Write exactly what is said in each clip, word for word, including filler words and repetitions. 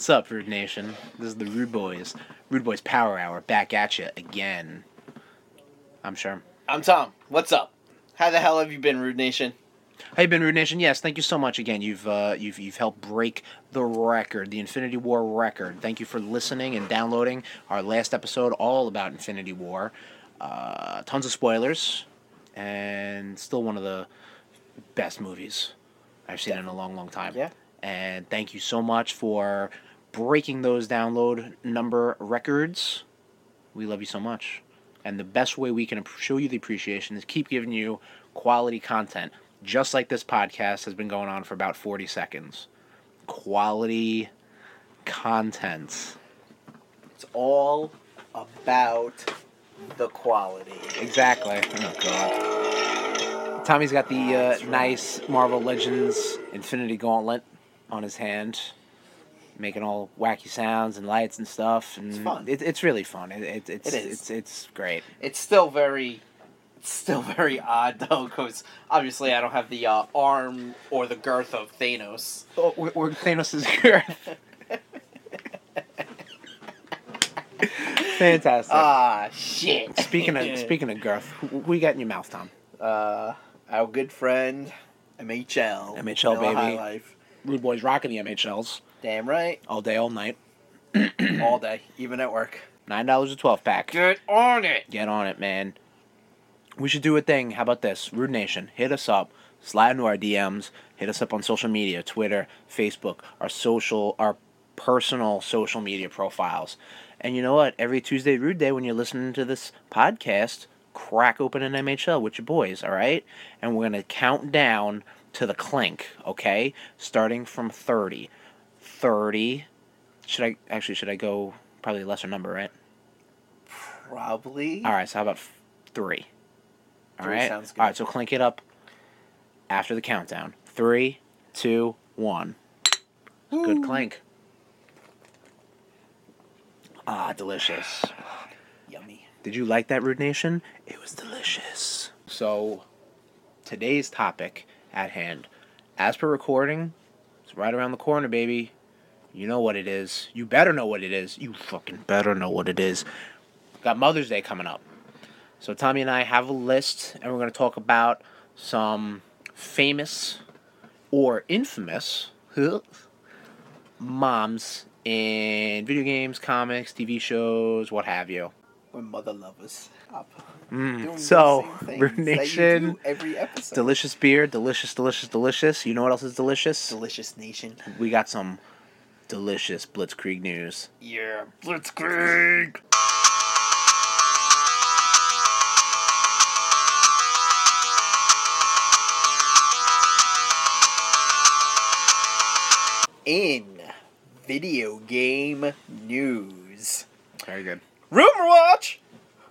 What's up, Rude Nation? This is the Rude Boys. Rude Boys Power Hour, back at you again. I'm Sherm. I'm Tom. What's up? How the hell have you been, Rude Nation? How you been, Rude Nation? Yes, thank you so much again. You've uh, you've you've helped break the record, the Infinity War record. Thank you for listening and downloading our last episode, all about Infinity War. Uh, tons of spoilers, and still one of the best movies I've seen Definitely. in a long, long time. Yeah. And thank you so much for breaking those download number records. We love you so much. And the best way we can show you the appreciation is keep giving you quality content. Just like this podcast has been going on for about forty seconds. Quality content. It's all about the quality. Exactly. Oh, God. Tommy's got the uh, nice Marvel Legends Infinity Gauntlet on his hand, making all wacky sounds and lights and stuff. And it's fun. It, it's really fun. It, it, it's, it is. It's, it's great. It's still very, it's still very odd though, because obviously I don't have the uh, arm or the girth of Thanos. Oh, or, or Thanos' girth. Fantastic. Ah, shit. Speaking of speaking of girth, who, who you got in your mouth, Tom? Uh, our good friend M H L. M H L, Vanilla baby. High Life. Rude Boys rocking the M H Ls. Damn right. All day, all night. All day, even at work. Nine dollars a twelve pack. Get on it. Get on it, man. We should do a thing. How about this? Rude Nation, hit us up. Slide into our D Ms. Hit us up on social media, Twitter, Facebook, our social, our personal social media profiles. And you know what? Every Tuesday, Rude Day, when you're listening to this podcast, crack open an M H L with your boys, all right? And we're going to count down to the clink, okay? Starting from thirty. thirty. Should I, actually, should I go probably a lesser number, right? Probably. All right, so how about f- three? All three right? Sounds good. All right, so clink it up after the countdown. Three, two, one. Woo. Good clink. Ah, delicious. Yummy. Did you like that, Rude Nation? It was delicious. So, today's topic at hand. As per recording, it's right around the corner, baby. You know what it is. You better know what it is. You fucking better know what it is. Got Mother's Day coming up. So Tommy and I have a list, and we're going to talk about some famous or infamous moms in video games, comics, T V shows, what have you. Or mother lovers. Mm. So, Rude Nation, every episode. Delicious beer, delicious, delicious, delicious. You know what else is delicious? Delicious Nation. We got some delicious Blitzkrieg news. Yeah, Blitzkrieg. In video game news. Very good. Rumor Watch!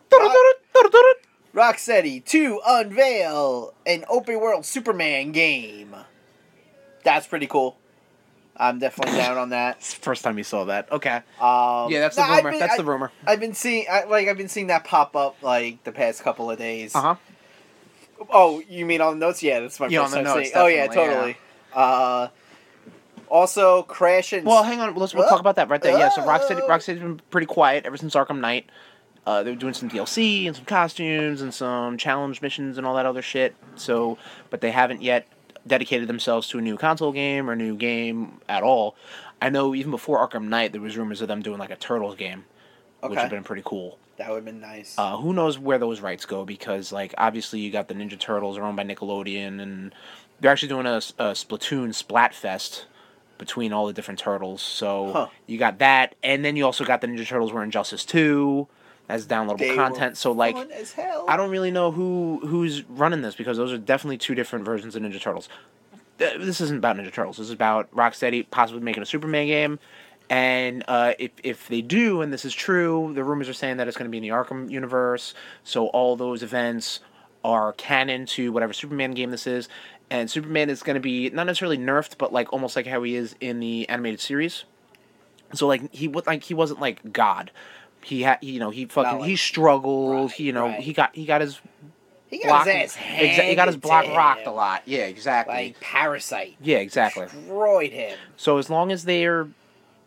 Rocksteady to unveil an open world Superman game. That's pretty cool. I'm definitely down on that. It's the first time you saw that. Okay. Um, yeah, that's the no, rumor. been, that's I, the rumor. I've been seeing, I, like, I've been seeing that pop up like the past couple of days. Uh huh. Oh, you mean on the notes? Yeah, that's my yeah, first on the time notes, seeing. Oh yeah, totally. Yeah. Uh, also, Crash and. Well, hang on. Let's we'll uh, talk about that right there. Uh, yeah, so Rocksteady, Rocksteady's been pretty quiet ever since Arkham Knight. Uh, they were doing some D L C and some costumes and some challenge missions and all that other shit. So, but they haven't yet dedicated themselves to a new console game or new game at all. I know even before Arkham Knight, there was rumors of them doing like a Turtles game, okay. which would have been pretty cool. That would have been nice. Uh, who knows where those rights go? Because like obviously you got the Ninja Turtles are owned by Nickelodeon, and they're actually doing a, a Splatoon Splatfest between all the different Turtles. So huh. you got that, and then you also got the Ninja Turtles were Injustice two. As downloadable they content, so like, fun as hell. I don't really know who who's running this because those are definitely two different versions of Ninja Turtles. This isn't about Ninja Turtles. This is about Rocksteady possibly making a Superman game, and uh, if if they do, and this is true, the rumors are saying that it's going to be in the Arkham universe. So all those events are canon to whatever Superman game this is, and Superman is going to be not necessarily nerfed, but like almost like how he is in the animated series. So like he would like he wasn't like God. He had, you know, he fucking, like, he struggled. Right, he, you know, right. he got, he got his. He got block, his ass handed exa- He got his block to rocked him. a lot. Yeah, exactly. Like Parasite. Yeah, exactly. Destroyed him. So as long as they're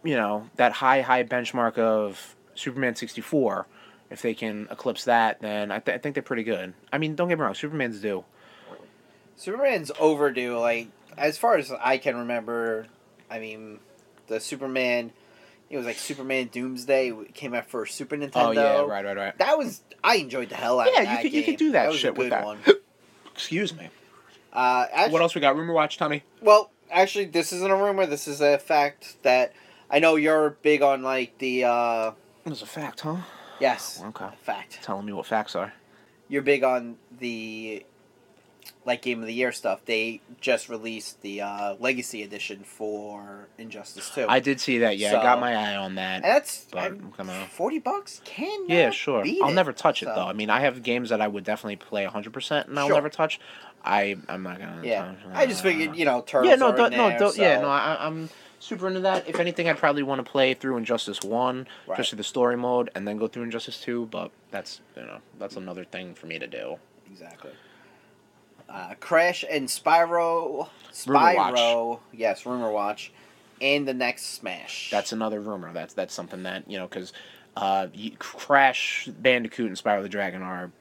you know, that high high benchmark of Superman sixty-four, if they can eclipse that, then I, th- I think they're pretty good. I mean, don't get me wrong, Superman's due. Superman's overdue. Like as far as I can remember, I mean, the Superman. It was like Superman Doomsday came out for Super Nintendo. Oh yeah, right, right, right. That was I enjoyed the hell out Yeah, of that you could game. you could do that, that was shit a good with that. one. Excuse me. Uh, actually, What else we got? Rumor Watch, Tommy. well, actually, this isn't a rumor. This is a fact that I know you're big on. Like the uh, It's a fact, huh? yes, Okay. fact. Telling me what facts are. You're big on the like Game of the Year stuff. They just released the uh, Legacy Edition for Injustice Two. I did see that. Yeah, So- I got my eye on that. and that's But I'm- I'm gonna- forty bucks. Can Yeah, sure. Beat I'll it. never touch it So- though. I mean, I have games that I would definitely play one hundred percent and I'll Sure. never touch. I I'm not gonna. Yeah, touch- I just figured you know turtles Yeah, no, are don't, in no, there, don't, yeah, so- no. I, I'm super into that. If anything, I'd probably want to play through Injustice One, Right. just through the story mode, and then go through Injustice Two. But that's you know that's another thing for me to do. Exactly. Uh, Crash and Spyro. Rumor Watch. Spyro. Yes, Rumor Watch. And the next Smash. That's another rumor. That's that's something that you know because uh, you- Crash Bandicoot and Spyro the Dragon are.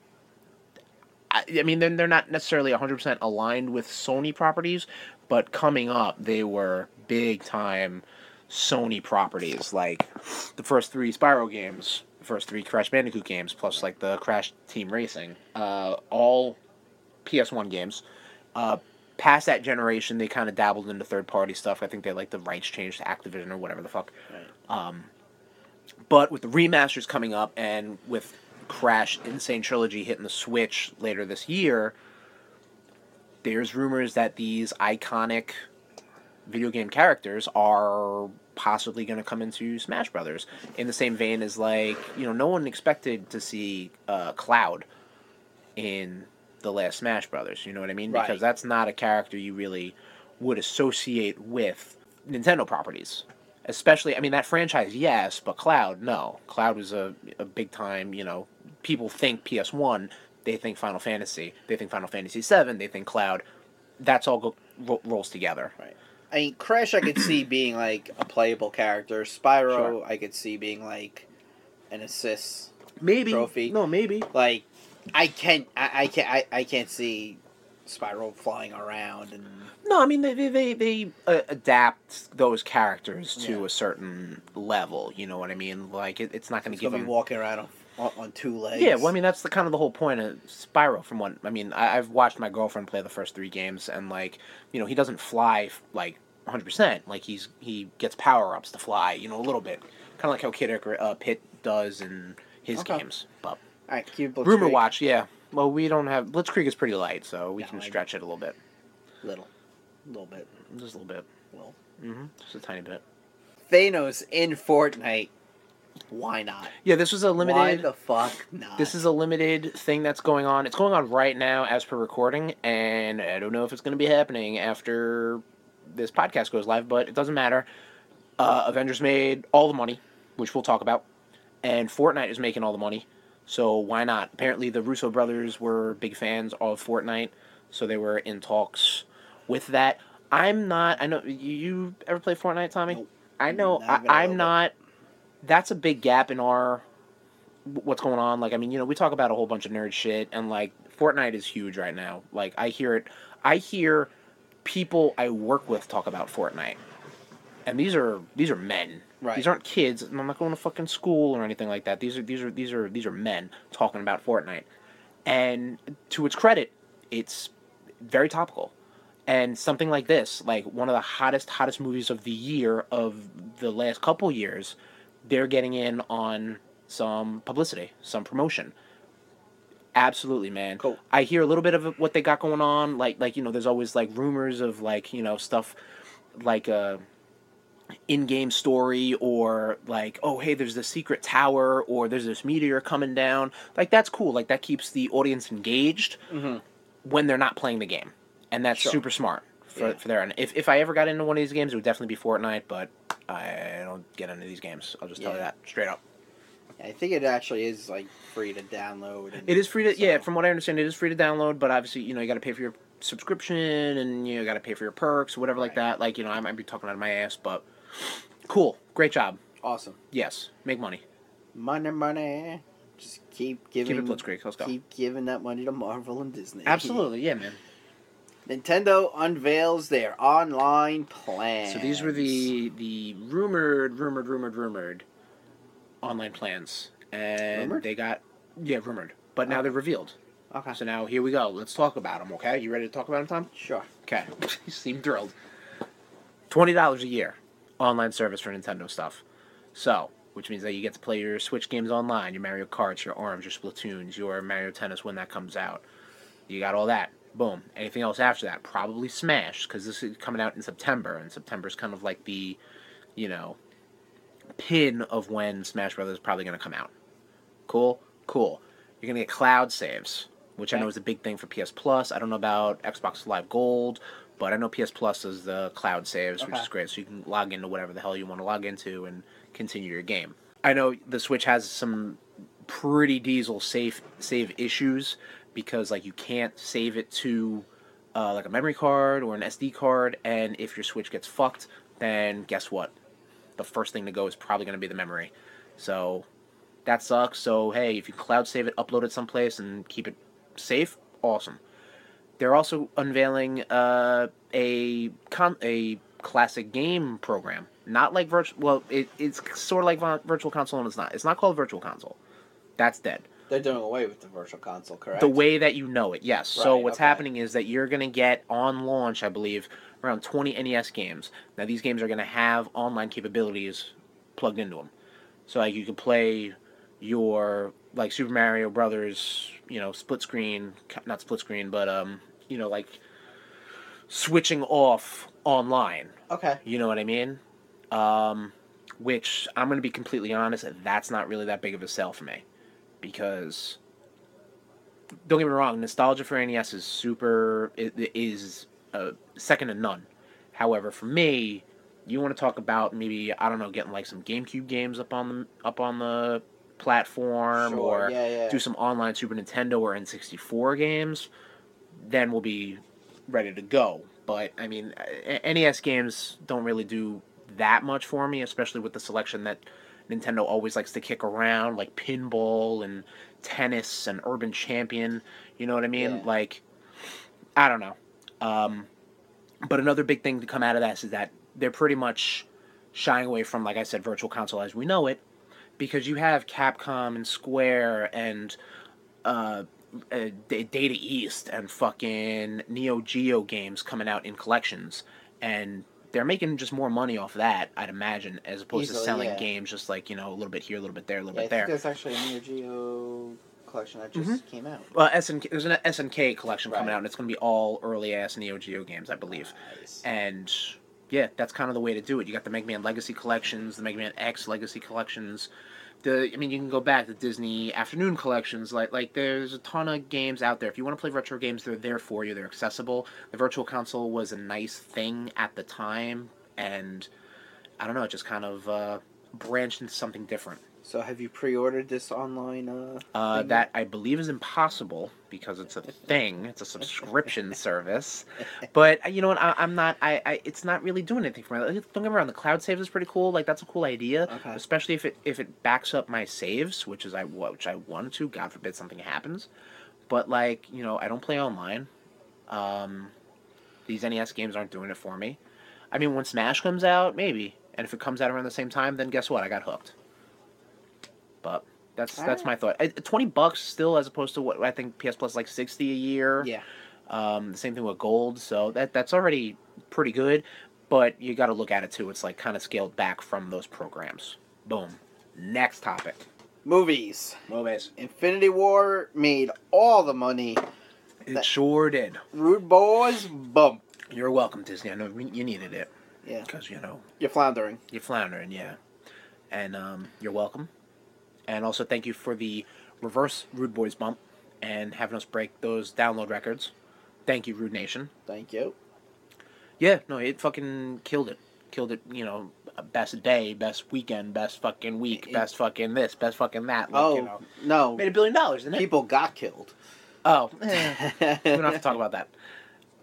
I, I mean, they're, they're not necessarily one hundred percent aligned with Sony properties, but coming up, they were big time Sony properties. Like the first three Spyro games, the first three Crash Bandicoot games, plus like the Crash Team Racing, uh, all P S one games. Uh, past that generation, they kind of dabbled into third party stuff. I think they like the rights changed to Activision or whatever the fuck. Right. Um, but with the remasters coming up and with Crash Insane Trilogy hitting the Switch later this year, there's rumors that these iconic video game characters are possibly going to come into Smash Brothers. In the same vein as, like, you know, no one expected to see uh, Cloud in the last Smash Brothers. You know what I mean? Right. Because that's not a character you really would associate with Nintendo properties. Especially, I mean, that franchise, yes, but Cloud, no. Cloud was a, a big time, you know, people think P S one, they think Final Fantasy, they think Final Fantasy seven, they think Cloud. That's all go, ro- rolls together. Right. I mean, Crash I could see being like a playable character. Spyro Sure. I could see being like an assist. Maybe. Trophy. No, maybe. Like, I can't. I, I can't. I, I can't see Spyro flying around and. No, I mean, they, they, they, they uh, adapt those characters to Yeah. a certain level, you know what I mean? Like, it, it's not going to He's give gonna them... be walking around on, on, on two legs. Yeah, well, I mean, that's the kind of the whole point of Spyro. From what I mean, I, I've watched my girlfriend play the first three games, and like, you know, he doesn't fly like one hundred percent. Like he's he gets power ups to fly, you know, a little bit, kind of like how Kid Icar- uh, Pit does in his Okay. games. But All right, keep Blitzkrieg. Rumor Watch, yeah. Well, we don't have Blitzkrieg is pretty light, so we No, can I- stretch it a little bit, Little, little bit. just a little bit. Well, Mm-hmm. Just a tiny bit. Thanos in Fortnite. Why not? Yeah, this was a limited. Why the fuck not? This is a limited thing that's going on. It's going on right now as per recording, and I don't know if it's going to be happening after this podcast goes live, but it doesn't matter. Uh, Avengers made all the money, which we'll talk about, and Fortnite is making all the money, so why not? Apparently, the Russo brothers were big fans of Fortnite, so they were in talks with that. I'm not. I know you, you ever play Fortnite, Tommy? Nope. I know. Not I, even a I'm little bit. not. That's a big gap in our what's going on. Like, I mean, you know, we talk about a whole bunch of nerd shit, and like Fortnite is huge right now. Like, I hear it. I hear people I work with talk about Fortnite, and these are these are men. Right. These aren't kids. I'm not going to fucking school or anything like that. These are these are these are these are men talking about Fortnite, and to its credit, it's very topical. And something like this, like one of the hottest, hottest movies of the year, of the last couple years, they're getting in on some publicity, some promotion. Absolutely, man. Cool. I hear a little bit of what they got going on. Like, like you know, there's always like rumors of like you know stuff, like a in-game story, or like, oh hey, there's this secret tower, or there's this meteor coming down. Like, that's cool. Like, that keeps the audience engaged Mm-hmm. when they're not playing the game, and that's Sure. super smart for Yeah. for their end. If if I ever got into one of these games, it would definitely be Fortnite, but I don't get into these games. I'll just tell you Yeah. that straight up. I think it actually is like free to download. And It is free to so- yeah, from what I understand, it is free to download, but obviously, you know, you got to pay for your subscription, and you got to pay for your perks, whatever like Right. that. Like, you know, I might be talking out of my ass, but cool. Great job. Awesome. Yes, make money. Money, money. Just keep giving. Keep it blitzkrieg. Let's go. Keep giving that money to Marvel and Disney. Absolutely, yeah, man. Nintendo unveils their online plans. So these were the the rumored, rumored, rumored, rumored online plans, and Rumored? they got yeah rumored, but now Okay. they're revealed. Okay. So now here we go. Let's talk about them. Okay, you ready to talk about them, Tom? Sure. Okay, you seem thrilled. Twenty dollars a year, online service for Nintendo stuff. So, which means that you get to play your Switch games online, your Mario Karts, your Arms, your Splatoons, your Mario Tennis when that comes out. You got all that. Boom. Anything else after that? Probably Smash, because this is coming out in September, and September's kind of like the, you know, pin of when Smash Brothers is probably going to come out. Cool? Cool. You're going to get cloud saves, which I Okay. know is a big thing for P S Plus. I don't know about Xbox Live Gold, but I know P S Plus is the cloud saves, which Okay. is great. So you can log into whatever the hell you want to log into and continue your game. I know the Switch has some pretty diesel safe save issues because like you can't save it to uh, like a memory card or an S D card, and if your Switch gets fucked, then guess what? The first thing to go is probably going to be the memory. So that sucks. So hey, if you cloud save it, upload it someplace, and keep it safe, awesome. They're also unveiling uh, a con- a classic game program. Not like virtual. Well, it, it's sort of like vi- virtual console, and it's not. It's not called virtual console. That's dead. They're doing away with the virtual console, correct? The way that you know it, yes. so Right, what's okay. happening is that you're going to get on launch, I believe, around twenty N E S games. Now these games are going to have online capabilities plugged into them. So like you can play your like Super Mario Brothers, you know, split screen, not split screen, but um, you know, like switching off online. Okay. You know what I mean? Um, which I'm going to be completely honest, that's not really that big of a sell for me. Because, don't get me wrong, nostalgia for N E S is super, it, it is uh, second to none. However, for me, you want to talk about maybe, I don't know, getting like some GameCube games up on the, up on the platform, Sure, or yeah, yeah. do some online Super Nintendo or N sixty-four games, then we'll be ready to go. But, I mean, N E S games don't really do that much for me, especially with the selection that Nintendo always likes to kick around, like pinball and tennis and Urban Champion. You know what I mean? Yeah. Like, I don't know. Um, but another big thing to come out of this is that they're pretty much shying away from, like I said, Virtual Console as we know it, because you have Capcom and Square and uh, uh, Data East and fucking Neo Geo games coming out in collections, and they're making just more money off that, I'd imagine, as opposed Easily, to selling yeah. games just like, you know, a little bit here, a little bit there, a little Yeah, I bit think there. there's actually a Neo Geo collection that just Mhm. came out. Well, S N K, there's an S N K collection coming Right. out, and it's going to be all early ass Neo Geo games, I believe. Nice. And yeah, that's kind of the way to do it. You got the Mega Man Legacy collections, the Mega Man X Legacy collections. The I mean, you can go back to Disney Afternoon collections. Like like there's a ton of games out there. If you want to play retro games, they're there for you. They're accessible. The Virtual Console was a nice thing at the time, and I don't know, it just kind of uh, branched into something different. So have you pre-ordered this online? Uh, Uh, thing that I believe is impossible because it's a thing. It's a subscription service. But uh, you know what? I, I'm not. I, I. It's not really doing anything for me. Don't get me wrong. The cloud saves is pretty cool. Like that's a cool idea. Okay. Especially if it if it backs up my saves, which is I which I want to. God forbid something happens. But like you know, I don't play online. Um, these N E S games aren't doing it for me. I mean, when Smash comes out, maybe. And if it comes out around the same time, then guess what? I got hooked. But that's All that's right. my thought. Uh, Twenty bucks still, as opposed to what I think P S Plus is like sixty a year. Yeah. Um, the same thing with Gold. So that that's already pretty good. But you got to look at it too. It's like kind of scaled back from those programs. Boom. Next topic. Movies. Movies. Infinity War made all the money. It That- sure did. Rude boys bump. You're welcome, Disney. I know you needed it Yeah. because you know You're floundering. you're floundering. Yeah, and um, you're welcome. And also thank you for the reverse Rude Boys bump and having us break those download records. Thank you, Rude Nation. Thank you. Yeah, no, it fucking killed it. Killed it, you know, best day, best weekend, best fucking week, It- best fucking this, best fucking that. Like, Oh, you know, no. made a billion dollars, didn't it? People got killed. Oh, eh, we don't have to talk about that.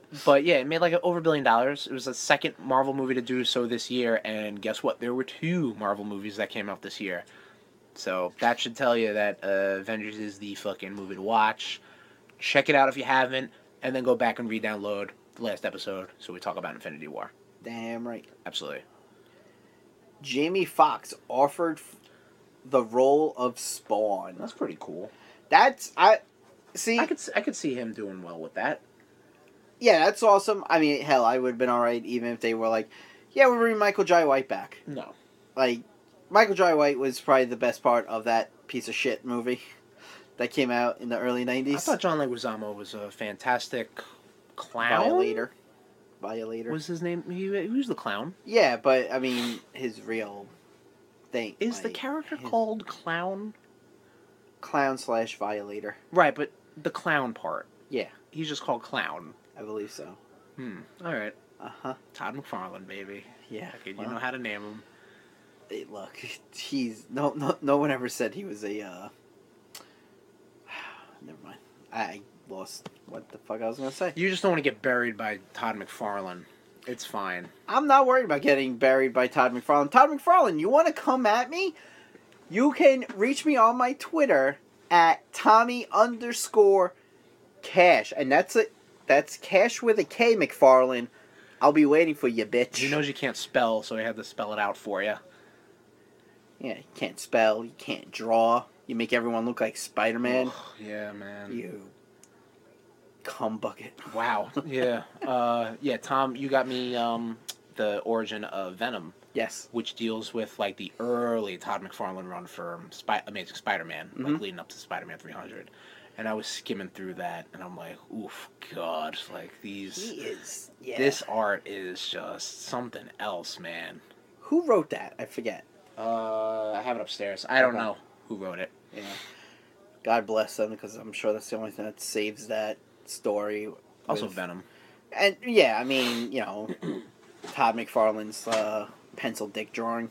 But yeah, it made like over a billion dollars. It was the second Marvel movie to do so this year, and guess what? There were two Marvel movies that came out this year. So that should tell you that uh, Avengers is the fucking movie to watch. Check it out if you haven't, and then go back and re-download the last episode so we talk about Infinity War. Damn right. Absolutely. Jamie Foxx offered f- the role of Spawn. That's pretty cool. That's I see. I could I could see him doing well with that. Yeah, that's awesome. I mean, hell, I would have been alright even if they were like, yeah, we're bringing Michael Jai White back. No. Like, Michael Jai White was probably the best part of that piece of shit movie that came out in the early nineties. I thought John Leguizamo was a fantastic clown. Violator. Violator. Was his name? He, he was the clown. Yeah, but, I mean, his real thing. Is like, the character his called Clown? Clown slash Violator. Right, but the clown part. Yeah. He's just called Clown. I believe so. Hmm. All right. Uh-huh. Todd McFarlane, baby. Yeah. Okay, you well, know how to name him. Hey, look, he's no, no, no one ever said he was a. Uh, never mind. I lost what the fuck I was gonna say. You just don't want to get buried by Todd McFarlane. It's fine. I'm not worried about getting buried by Todd McFarlane. Todd McFarlane, you want to come at me? You can reach me on my Twitter at Tommy underscore Cash, and that's it. That's Cash with a K, McFarlane. I'll be waiting for you, bitch. He knows you can't spell, so he had to spell it out for you. Yeah, you can't spell, you can't draw. You make everyone look like Spider-Man. Oh, yeah, man. You cum bucket. Wow. Yeah. uh, yeah, Tom, you got me um, the origin of Venom, Yes. which deals with like the early Todd McFarlane run for Spy- Amazing Spider-Man, Mhm. like leading up to Spider-Man three hundred. And I was skimming through that, and I'm like, oof, God, like these. He is. Yeah. This art is just something else, man. Who wrote that? I forget. Uh, I have it upstairs. I don't Okay. know who wrote it. Yeah. God bless them, because I'm sure that's the only thing that saves that story. Also with- Venom. And yeah, I mean, you know, Todd McFarlane's uh, pencil dick drawing.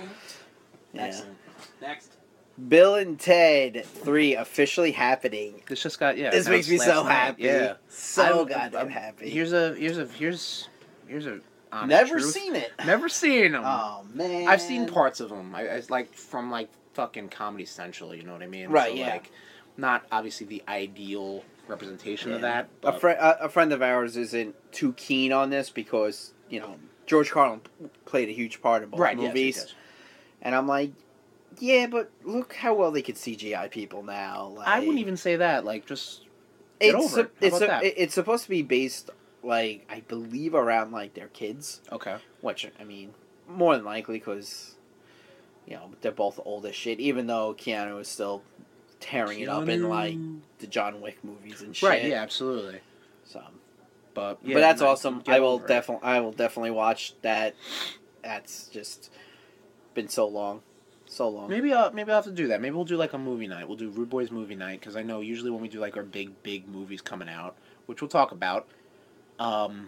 Yeah. Excellent. Next. Bill and Ted three officially happening. This just got yeah. This makes announced me so last night. happy. Yeah. So I'm- goddamn I'm- happy. Here's a here's a here's here's a honest Never truth. seen it. Never seen them. Oh man. I've seen parts of them. I, I like from like fucking Comedy Central. You know what I mean? Right, So, yeah. Like, not obviously the ideal representation of Yeah. that. A But friend, a, a friend of ours isn't too keen on this because you know George Carlin played a huge part in both right, yes, movies, yes. and I'm like, yeah, but look how well they could C G I people now. Like, I wouldn't even say that. Like, just get It's over it. How it's about that? it- it's supposed to be based like I believe around like their kids, okay. which I mean more than likely because you know they're both old as shit. Even though Keanu is still tearing it up in like the John Wick movies and shit. Right. Yeah. Absolutely. So. But yeah, but that's no, awesome. get I will over it. definitely I will definitely watch that. That's just been so long, so long. Maybe I'll maybe I'll have to do that. Maybe we'll do like a movie night. We'll do Rude Boys movie night because I know usually when we do like our big big movies coming out, which we'll talk about. Um,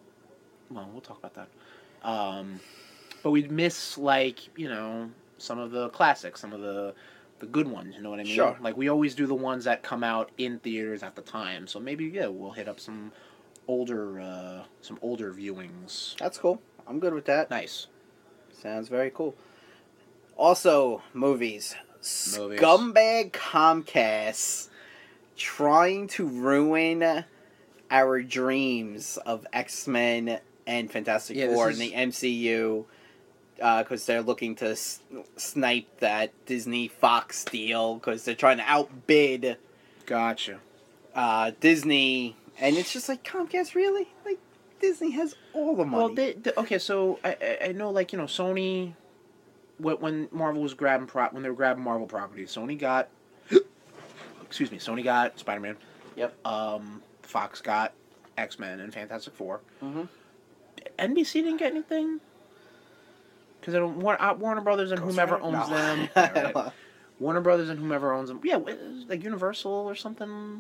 well, we'll talk about that. Um, but we'd miss like you know some of the classics, some of the the good ones. You know what I mean? Sure. Like we always do the ones that come out in theaters at the time. So maybe yeah, we'll hit up some older uh, some older viewings. That's cool. I'm good with that. Nice. Sounds very cool. Also, movies. Movies. Scumbag Comcast trying to ruin our dreams of X-Men and Fantastic Yeah, this Four is- in the M C U because they're looking to s- snipe that Disney Fox deal because they're trying to outbid Gotcha. uh, Disney. And it's just like, Comcast, really? Like, Disney has all the money. Well, they, they okay. So I, I I know like you know Sony, when when Marvel was grabbing prop when they were grabbing Marvel properties, Sony got, excuse me, Sony got Spider Man. Yep. Um, Fox got X Men and Fantastic Four. Mm-hmm. N B C didn't get anything. Because I don't Warner, uh, Warner Brothers and whomever owns No. them. Yeah, right. Warner Brothers and whomever owns them. Yeah, wh- like Universal or something.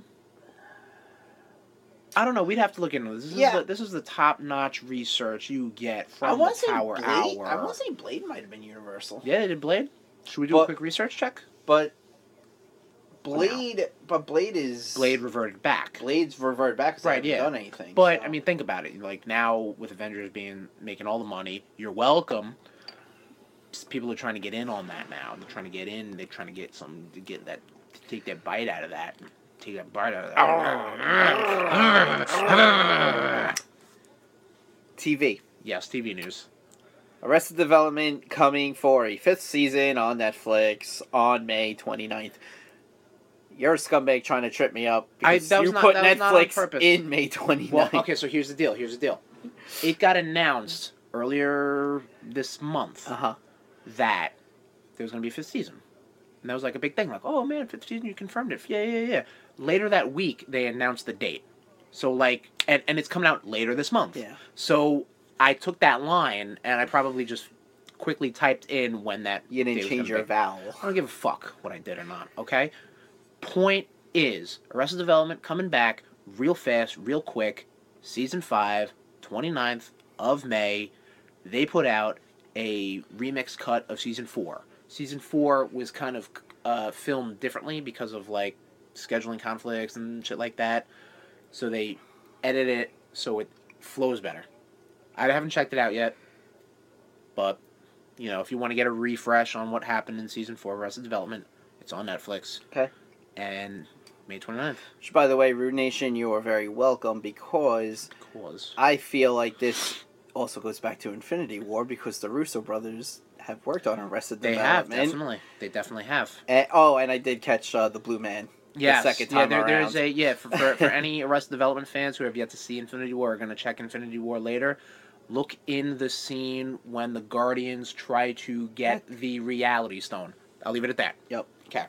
I don't know. We'd have to look into this. This Yeah. is the, this is the top notch research you get I from want the to say Power Blade. Hour. I want to say Blade might have been Universal. Yeah, they did Blade. Should we do But- a quick research check? But Blade, but Blade is Blade reverted back. Blade's reverted back because Right, they yeah. haven't done anything. But so. I mean, think about it. Like now with Avengers being making all the money, you're welcome. People are trying to get in on that now. They're trying to get in. They're trying to get some to get that, to take that bite out of that. Take that bite out of that. T V. Yes, T V news. Arrested Development coming for a fifth season on Netflix on May twenty-ninth. You're a scumbag trying to trip me up because I, that was you not, put that was not on Netflix purpose. in May twenty-ninth. Well, okay, so here's the deal. Here's the deal. It got announced earlier this month Uh-huh. that there was going to be a fifth season. And that was like a big thing. Like, oh, man, fifth season, you confirmed it. Yeah, yeah, yeah. Later that week, they announced the date. So, like, and, and it's coming out later this month. Yeah. So I took that line, and I probably just quickly typed in when that You date didn't was change gonna your be. vowel. I don't give a fuck what I did or not, okay? Point is, Arrested Development coming back real fast, real quick. Season five, twenty-ninth of May. They put out a remix cut of Season four. Season four was kind of uh, filmed differently because of, like, scheduling conflicts and shit like that. So they edited it so it flows better. I haven't checked it out yet, but, you know, if you want to get a refresh on what happened in Season four of Arrested Development, it's on Netflix. Okay. And May twenty-ninth. Which, by the way, Rude Nation, you are very welcome because Cause. I feel like this also goes back to Infinity War because the Russo brothers have worked on Arrested They have, Development. definitely. They definitely have. And, oh, and I did catch uh, the Blue Man. Yes. The second yeah, time there, around. there's a, yeah, for, for, for any Arrested Development fans who have yet to see Infinity War, are going to check Infinity War later. Look in the scene when the Guardians try to get the Reality Stone. I'll leave it at that. Yep. Okay.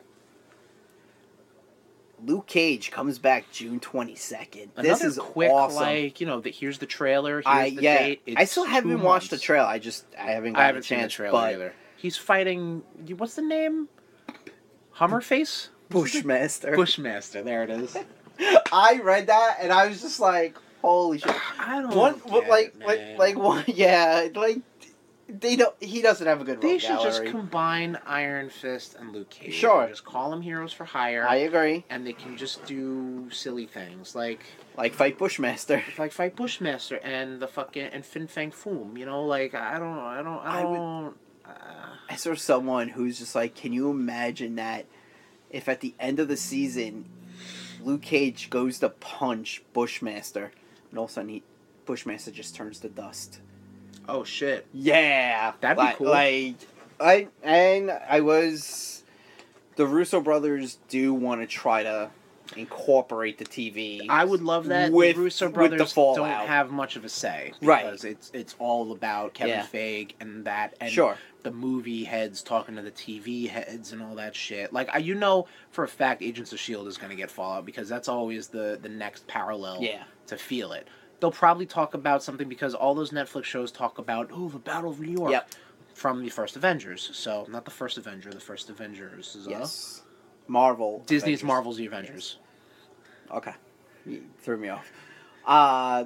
Luke Cage comes back June twenty-second. Another This is quick, awesome. like, you know, the, here's the trailer, here's I the yeah, date. It's I still haven't two watched the months. trailer. I just I haven't gotten I haven't a seen the chance. trailer but either. He's fighting, what's the name? Hummerface? Bushmaster. Bushmaster, there it is. I read that and I was just like, holy shit. I don't One, get what, like, it, like, man. like one, yeah, like they don't. He doesn't have a good. They rogue should just gallery. combine Iron Fist and Luke Cage. Sure. And just call them heroes for hire. I agree. And they can just do silly things like Like fight Bushmaster. like fight Bushmaster and the fucking and Fin Fang Foom. You know, like I don't, I don't, I I would- don't. uh, I saw someone who's just like, can you imagine that if at the end of the season, Luke Cage goes to punch Bushmaster, and all of a sudden he, Bushmaster just turns to dust. oh shit! Yeah, That'd be like, cool. Like, I and I was, the Russo brothers do want to try to incorporate the T V. I would love that. With- the Russo with the brothers don't fallout. have much of a say Right. because it's it's all about Kevin Yeah. Feige and that and Sure. the movie heads talking to the T V heads and all that shit. Like I, you know for a fact, Agents of Shield is going to get Fallout because that's always the the next parallel Yeah. to feel it. They'll probably talk about something because all those Netflix shows talk about oh the Battle of New York Yep. from the first Avengers. So not the first Avenger, the first Avengers. Is, uh, Yes. Marvel. Disney's Avengers. Marvel's The Avengers. Okay. You threw me off. Uh,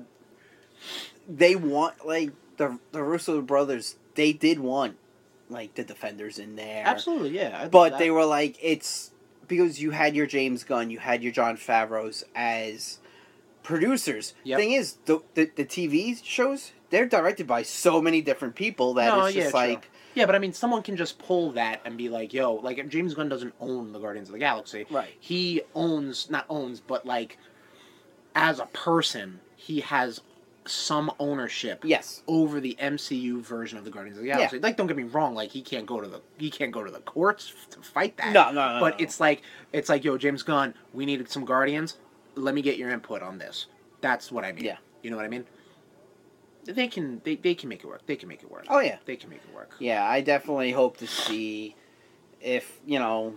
they want, like, the, the Russo brothers, they did want, like, the Defenders in there. Absolutely, yeah. I'd love But that. they were like, it's because you had your James Gunn, you had your Jon Favreau's as producers. Yep. Thing is, the, the the T V shows, they're directed by so many different people that No, it's yeah, just true. like, Yeah, but I mean, someone can just pull that and be like, yo, like, James Gunn doesn't own the Guardians of the Galaxy. Right. He owns, not owns, but, like, as a person, he has some ownership yes. over the M C U version of the Guardians of the Galaxy. Like, don't get me wrong, like, he can't go to the, he can't go to the courts to fight that. No, no, no, But no. it's like, it's like, yo, James Gunn, we needed some Guardians. Let me get your input on this. That's what I mean. Yeah. You know what I mean? They can, they, they can make it work. They can make it work. Oh, yeah. They can make it work. Yeah, I definitely hope to see if, you know,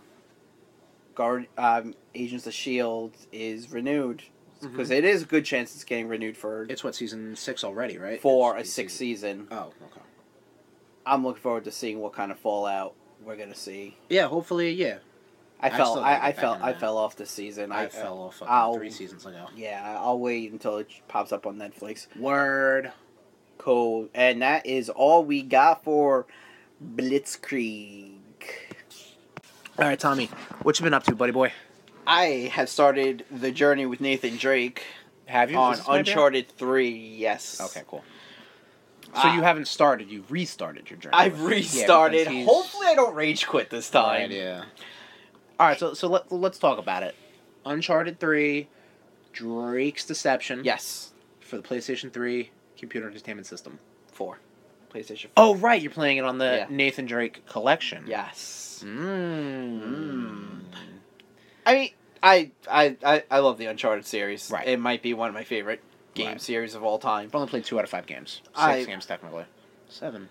Guard um, Agents of S H I E L D is renewed. Because it is a good chance it's getting renewed for It's what, season six already, right? for a It's sixth season. Oh, okay. I'm looking forward to seeing what kind of fallout we're gonna see. Yeah, hopefully, yeah. I I fell still gotta I, I get back fell in I that. fell off this season. I, I, fell off fucking I'll- three seasons ago. Yeah, I'll wait until it pops up on Netflix. Word. Cool. And that is all we got for Blitzkrieg. All right, Tommy, what you been up to, buddy boy? I have started the journey with Nathan Drake Have you? on Is this my Uncharted three. Yes. Okay, cool. So Ah. you haven't started, you've restarted your journey. I've with it. restarted. Yeah, because he's- Hopefully, I don't rage quit this time. Right, yeah. Alright, so so let, let's talk about it. Uncharted three, Drake's Deception. Yes. For the PlayStation three Computer Entertainment System. Four. PlayStation four. Oh, right, you're playing it on the Yeah. Nathan Drake collection. Yes. Mmm. Mm. I mean, I, I, I, I love the Uncharted series. Right. It might be one of my favorite game Right. series of all time. I've only played two out of five games. Six I- games, technically. Seven.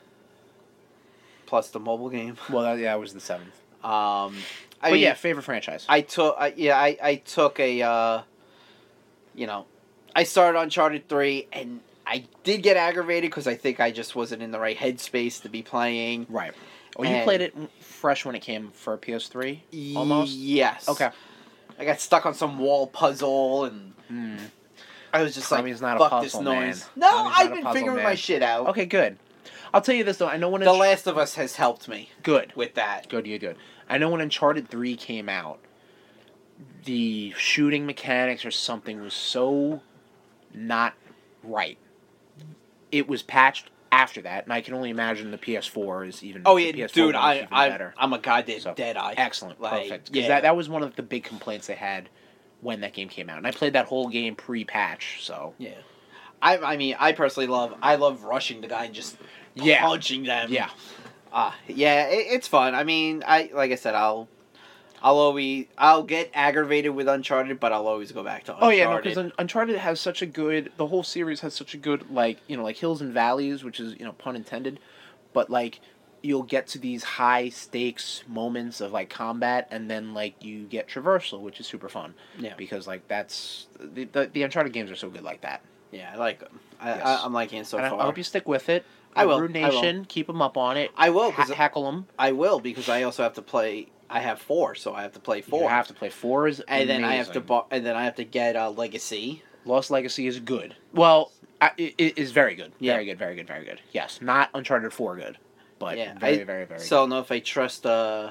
Plus the mobile game. Well, that, yeah, it was the seventh. Um, I but mean, yeah, favorite franchise. I took, I, yeah, I, I took a, uh, you know, I started Uncharted three, and I did get aggravated because I think I just wasn't in the right headspace to be playing. Right. Oh, you And- played it fresh when it came for P S three? Almost? Yes. Okay. I got stuck on some wall puzzle, and Hmm. I was just Tommy's like, not a fuck puzzle this man. noise. No, Tommy's I've not a been puzzle figuring man. my shit out. Okay, good. I'll tell you this, though. I know when The Unch- Last of Us has helped me Good. with that. Good, good, good. I know when Uncharted three came out, the shooting mechanics or something was so not right. It was patched after that, and I can only imagine the P S four is even. Oh the yeah, P S four dude, one is I, even I, better. I'm a goddamn So, dead eye. Excellent, Like, perfect. Because yeah. that, that was one of the big complaints they had when that game came out, and I played that whole game pre-patch. So Yeah. I, I mean, I personally love, I love rushing the guy and just Yeah. punching them. yeah, Uh, yeah, it, it's fun. I mean, I like I said, I'll, I'll always, I'll get aggravated with Uncharted, but I'll always go back to Uncharted. oh yeah, no, because Uncharted has such a good. The whole series has such a good like you know like hills and valleys, which is you know pun intended, but like you'll get to these high stakes moments of like combat, and then like you get traversal, which is super fun. Yeah. Because like that's the the, the Uncharted games are so good like that. Yeah, I like them. I, Yes. I, I'm liking it so and I, far. I hope you stick with it. I will, Rude I will. Nation, keep them up on it. I will, Ha- 'cause- heckle them. I will because I also have to play. I have four, so I have to play four. You have to play four is and then I have to amazing. bu- and then I have to get uh, Legacy. Lost Legacy is good. Well, I, it, it is very good. Yeah. Very good. Very good. Very good. Yes, not Uncharted Four good, but Yeah, very, I very, very. So I don't know if I trust uh,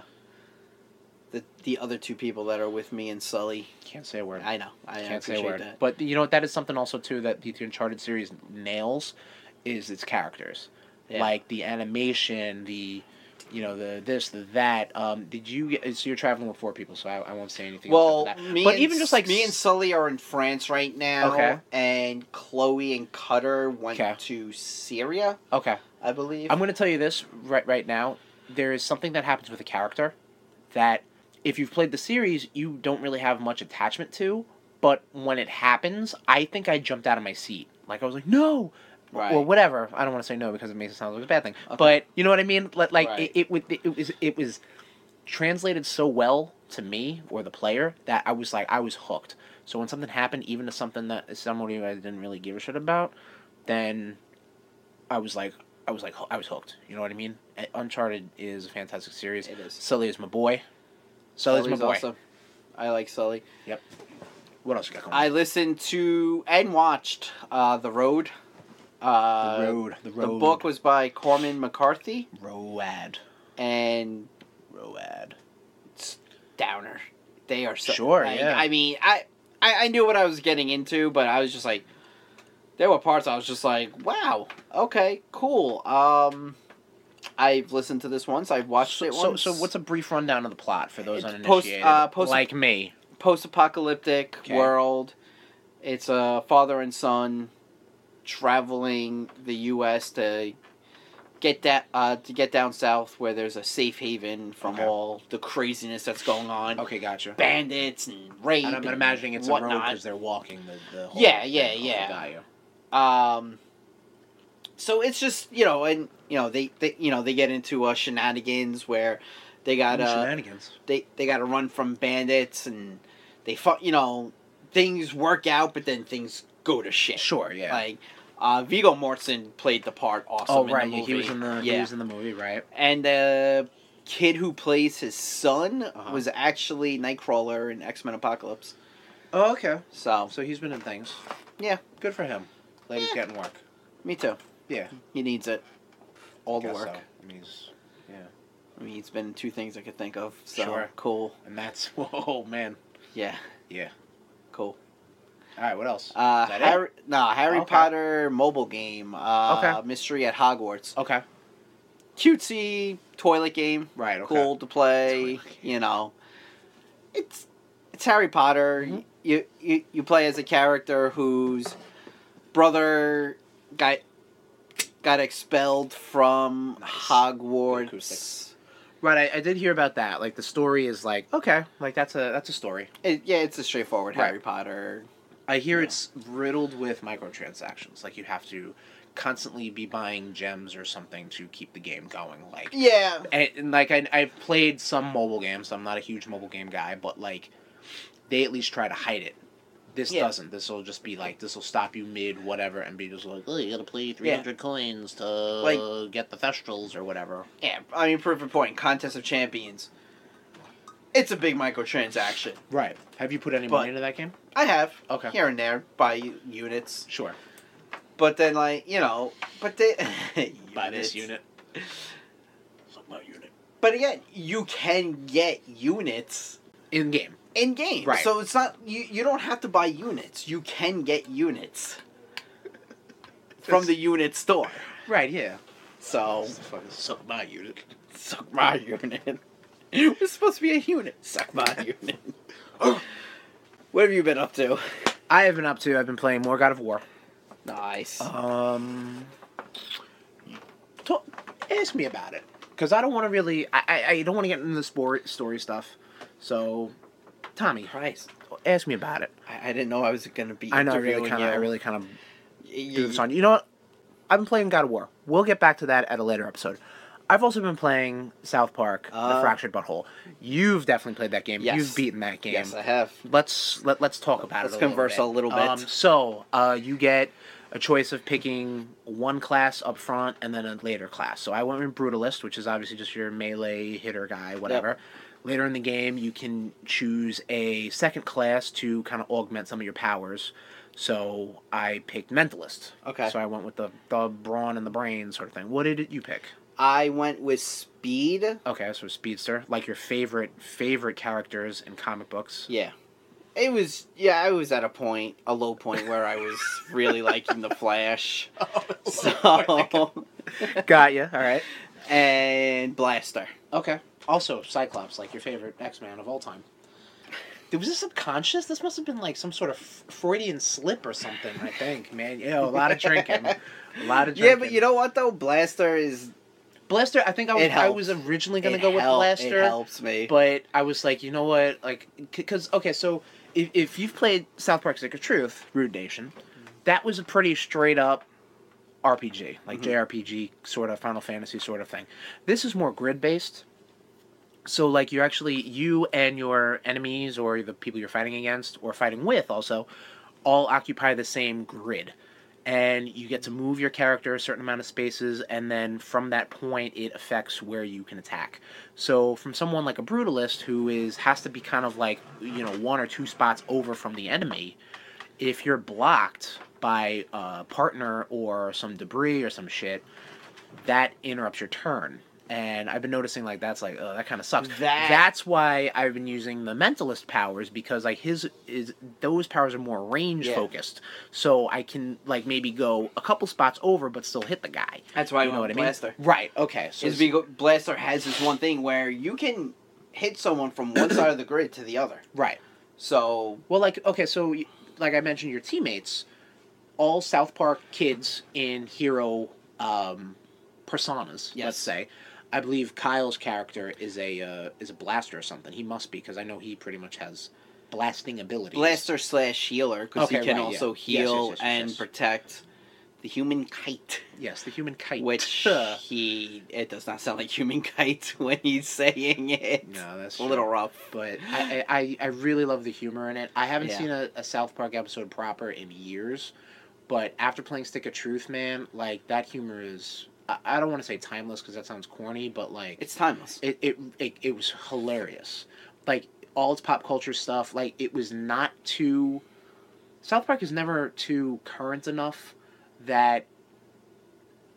the the other two people that are with me and Sully. good. Can't say a word. I know. I Can't say appreciate a word. that. But you know what? That is something also too that the Uncharted series nails, is its characters, Yeah. like the animation, the, you know, the this, the that. Um, did you get? So you're traveling with four people, so I, I won't say anything. Well, else after that. me but and, even just like me and Sully are in France right now. Okay. And Chloe and Cutter went Okay. to Syria, okay. I believe. I'm going to tell you this right right now. There is something that happens with a character that if you've played the series, you don't really have much attachment to. But when it happens, I think I jumped out of my seat. Like I was like, no, Right. or whatever. I don't want to say no because it makes it sound like a bad thing. Okay. But you know what I mean? Like, like Right. it, it, would- it was it was translated so well to me or the player that I was like I was hooked. So when something happened, even to something that somebody I didn't really give a shit about, then I was like. I was like, I was hooked. You know what I mean? Uh, Uncharted is a fantastic series. It is. Sully is my boy. Sully's, Sully's my boy. awesome. I like Sully. What else you got going? I listened to and watched uh, The Road. Uh, the road. The road. The book was by Corman McCarthy, Road. and Road. it's downer. They are so Sure, like, yeah. I mean, I, I I knew what I was getting into, but I was just like, there were parts I was just like, wow, okay, cool. Um, I've listened to this once. I've watched So, it so, once. so what's a brief rundown of the plot for those It's uninitiated, post- uh, post- like me? Post-apocalyptic Okay. world. It's a father and son traveling the U S to get that uh, to get down south where there's a safe haven from Okay. all the craziness that's going on. Okay, gotcha. Bandits and rape. And I'm and imagining it's a road whatnot. because they're walking the, the whole Yeah, yeah, thing. Okay, yeah. got you. Um, so it's just you know, and you know they, they you know they get into uh, shenanigans where they got Ooh, uh shenanigans. they they got to run from bandits and they fu- you know things work out, but then things go to shit. Sure, yeah. Like uh, Viggo Mortensen played the part awesome. oh, in right. the yeah, movie. he was in the yeah. he was in the movie, right? And the kid who plays his son Uh-huh. was actually Nightcrawler in X Men Apocalypse. Oh, okay. So So he's been in things. Yeah. Good for him. Ladies Yeah. getting work. me too. Yeah. He needs it. All the Guess work. so. I mean, he's, yeah. I mean, he's been in two things I could think of. So Sure. cool. And that's, whoa, man. Yeah. Yeah. Cool. All right. What else? Uh, Is that Harry, no, Harry Okay. Potter mobile game. Uh, Okay. Mystery at Hogwarts. it? Okay. Cutesy toilet game. Right. Okay. Cool to play. Toilet game. You know, it's it's Harry Potter. Mhm. You, you you play as a character whose brother got got expelled from Nice. Hogwarts. Acoustics. Right. I, I did hear about that. Like the story is like okay, like that's a that's a story. It, yeah, it's a straightforward Right. Harry Potter. I hear Yeah. it's riddled with microtransactions. Like you have to constantly be buying gems or something to keep the game going. Like Yeah. and, and like I I've played some mobile games. I'm not a huge mobile game guy, but like they at least try to hide it. This Yeah. doesn't. This will just be like this will stop you mid whatever and be just like oh you gotta play three hundred coins to Like- get the Thestrals or whatever. Yeah, I mean, proof of point. Contest of Champions. It's a big microtransaction. Right. Have you put any But- money into that game? I have Okay. here and there buy u- units, Sure. but then like you know, but they Buy this units. unit. Suck my unit. But again, you can get units In game. in game, Right. so it's not you. You don't have to buy units. You can get units from the unit store. Right. Yeah. So Fucking suck my unit. suck my unit. We're supposed to be a unit. Suck my unit. What have you been up to? I have been up to. I've been playing more God of War. Nice. Um, talk, ask me about it because I don't want to really. I, I I don't want to get into the sport story stuff. So, Tommy, Christ. ask me about it. I, I didn't know I was gonna be. I know I interviewing really kind of. I you. really kind of Y- do y- this on. You know what? I've been playing God of War. We'll get back to that at a later episode. I've also been playing South Park: Uh, The Fractured Butthole. You've definitely played that game. Yes. You've beaten that game. Yes, I have. Let's let let's talk about Let's it. A converse little a little bit. bit. Um, so uh, you get a choice of picking one class up front and then a later class. So I went with Brutalist, which is obviously just your melee hitter guy, whatever. Later in the game, you can choose a second class to kind of augment some of your powers. So I picked Mentalist. Okay. So I went with the the brawn and the brain sort of thing. What did you pick? I went with Speed. Okay, so Speedster, like your favorite favorite characters in comic books. Yeah. It was, yeah, I was at a point, a low point where I was really liking the Flash. So, Got you. All right. and Blaster. Okay. Also, Cyclops, like your favorite X-Man of all time. Dude, was this subconscious? This must have been like some sort of Freudian slip or something, I think, man. Yeah, a lot of drinking. A lot of drinking. Yeah, but you know what though? Blaster is. Blaster, I think I was It I helps. was originally going to it go with help- Blaster. It helps me. But I was like, you know what? Like, because, okay, so if, if you've played South Park Stick of Truth, Rude Nation, that was a pretty straight up R P G, like Mhm. J R P G sort of Final Fantasy sort of thing. This is more grid based. So like you're actually you and your enemies or the people you're fighting against or fighting with also all occupy the same grid. And you get to move your character a certain amount of spaces, and then from that point, it affects where you can attack. So, from someone like a Brutalist, who is has to be kind of like you know one or two spots over from the enemy, if you're blocked by a partner or some debris or some shit, that interrupts your turn. And I've been noticing like that's like oh that kind of sucks. That- That's why I've been using the Mentalist powers because like his is those powers are more range Yeah. focused, so I can like maybe go a couple spots over but still hit the guy. That's why I You know went what with I mean? Blaster. Right. Okay. So Is because Blaster has this one thing where you can hit someone from one side of the grid to the other. right. So Well, like okay, so like I mentioned, your teammates, all South Park kids in hero um, personas. Yes. Let's say, I believe Kyle's character is a uh, is a blaster or something. He must be because I know he pretty much has blasting abilities. Blaster slash healer because Okay, he can right, also yeah. Yes, heal yes, yes, yes, and yes. protect the human kite. Yes, the human kite. Which no, he it does not sound like human kite when he's saying it. that's It's a little true. rough. But I, I, I really love the humor in it. I haven't Yeah. seen a, a South Park episode proper in years, but after playing Stick of Truth, man, like that humor is. I, I don't want to say timeless because that sounds corny, but like It's timeless. it, it, it, it was hilarious. Like all its pop culture stuff, like it was not too. South Park is never too current enough that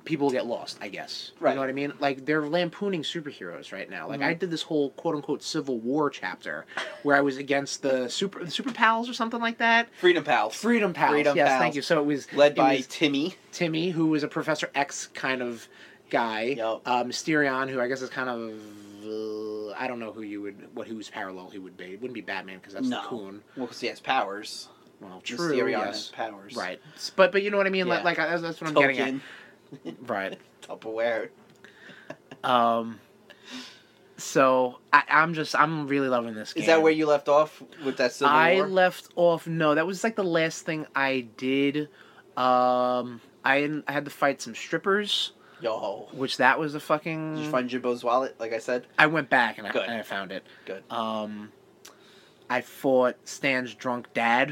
people get lost, I guess. Right. You know what I mean? Like, they're lampooning superheroes right now. Like, Mhm. I did this whole quote-unquote Civil War chapter where I was against the super the super pals or something like that. Freedom Pals. Freedom Pals. Freedom yes, Pals. thank you. So it was Led it by was Timmy. Timmy, who was a Professor X kind of guy. Yep. Uh, Mysterion, who I guess is kind of... Uh, I don't know who you would... What whose parallel he would be. It wouldn't be Batman, because that's No. the Coon. Well, because he has powers. Well, true, Mysterion yes. has powers. Right. But, but you know what I mean? Yeah. Like, that's, that's what I'm getting at. Token. Right. Tupperware. Um, so I, I'm just I'm really loving this game. Is that where you left off with that Civil I War? left off. No, that was like the last thing I did. Um, I I had to fight some strippers, Yo. which that was a fucking. Did you find Jimbo's wallet, like I said? I went back and I, Good. and I found it. Good. Um, I fought Stan's drunk dad.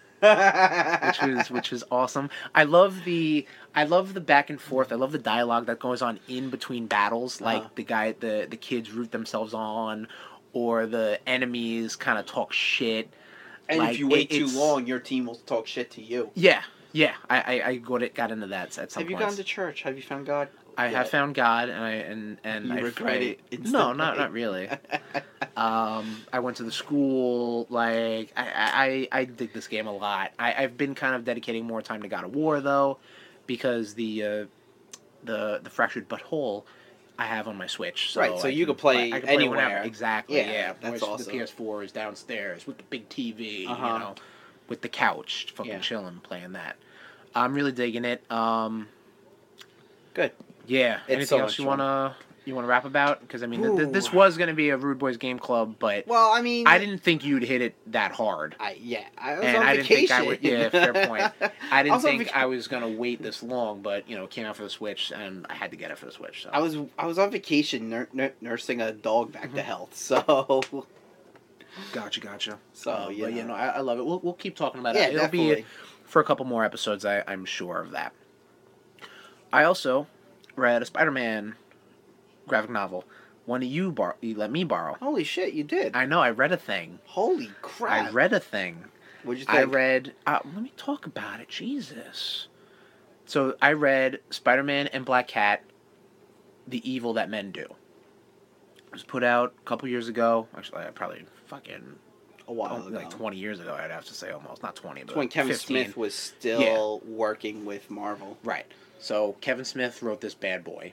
which was which was awesome. I love the I love the back and forth. I love the dialogue that goes on in between battles. Like Uh-huh. the guy the the kids root themselves on, or the enemies kind of talk shit. And Like, if you wait it- too it's- long, your team will talk shit to you. Yeah, yeah. I I, I got it got into that at some Have you points. gone to church? Have you found God? I Yeah. have found God, and I and and You I regret it I- No, instantly. not not really. Um, I went to the school. Like I, I, I dig this game a lot. I, I've been kind of dedicating more time to God of War though, because the uh, the the fractured butthole I have on my Switch. So Right, so I you can play I can anywhere. whenever. Exactly. Yeah, Yeah, that's Whereas awesome. The P S four is downstairs with the big T V. Uh-huh. You know, with the couch, fucking Yeah. chilling, playing that. I'm really digging it. Um, Good. yeah. It's Anything so else much you fun. wanna you wanna rap about? Because I mean, th- th- this Ooh. was gonna be a Rude Boys Game Club, but Well, I mean, I didn't think you'd hit it that hard. I yeah, I was And on I didn't vacation. think I would- yeah, fair point. I didn't was on think vac- I was gonna wait this long, but you know, it came out for the Switch, and I had to get it for the Switch. So I was I was on vacation nur- nur- nursing a dog back Mm-hmm. to health. So gotcha, gotcha. So, Uh, you but you know. know, I, I love it. We'll we'll keep talking about yeah, it. It'll definitely. be for a couple more episodes. I I'm sure of that. I also read a Spider-Man graphic novel, one that you bar you let me borrow. Holy shit, you did! I know. I read a thing. Holy crap! I read a thing. What'd you think? I read. Uh, let me talk about it. Jesus. So I read Spider-Man and Black Cat, The Evil That Men Do. It was put out a couple years ago. Actually, I probably fucking a while oh, ago. like twenty years ago. I'd have to say almost not twenty, but It's when Kevin fifteen. Smith was still working with Marvel. Right. So Kevin Smith wrote this bad boy.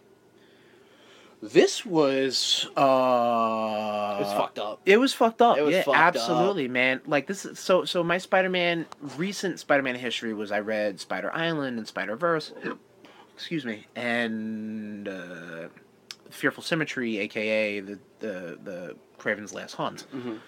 This was uh It was fucked up. It was fucked up. It was yeah, fucked absolutely, man. Like this is so so my Spider-Man recent Spider-Man history was I read Spider Island and Spider-Verse. Excuse me. And uh Fearful Symmetry, aka the the the Kraven's Last Hunt. Mm-hmm.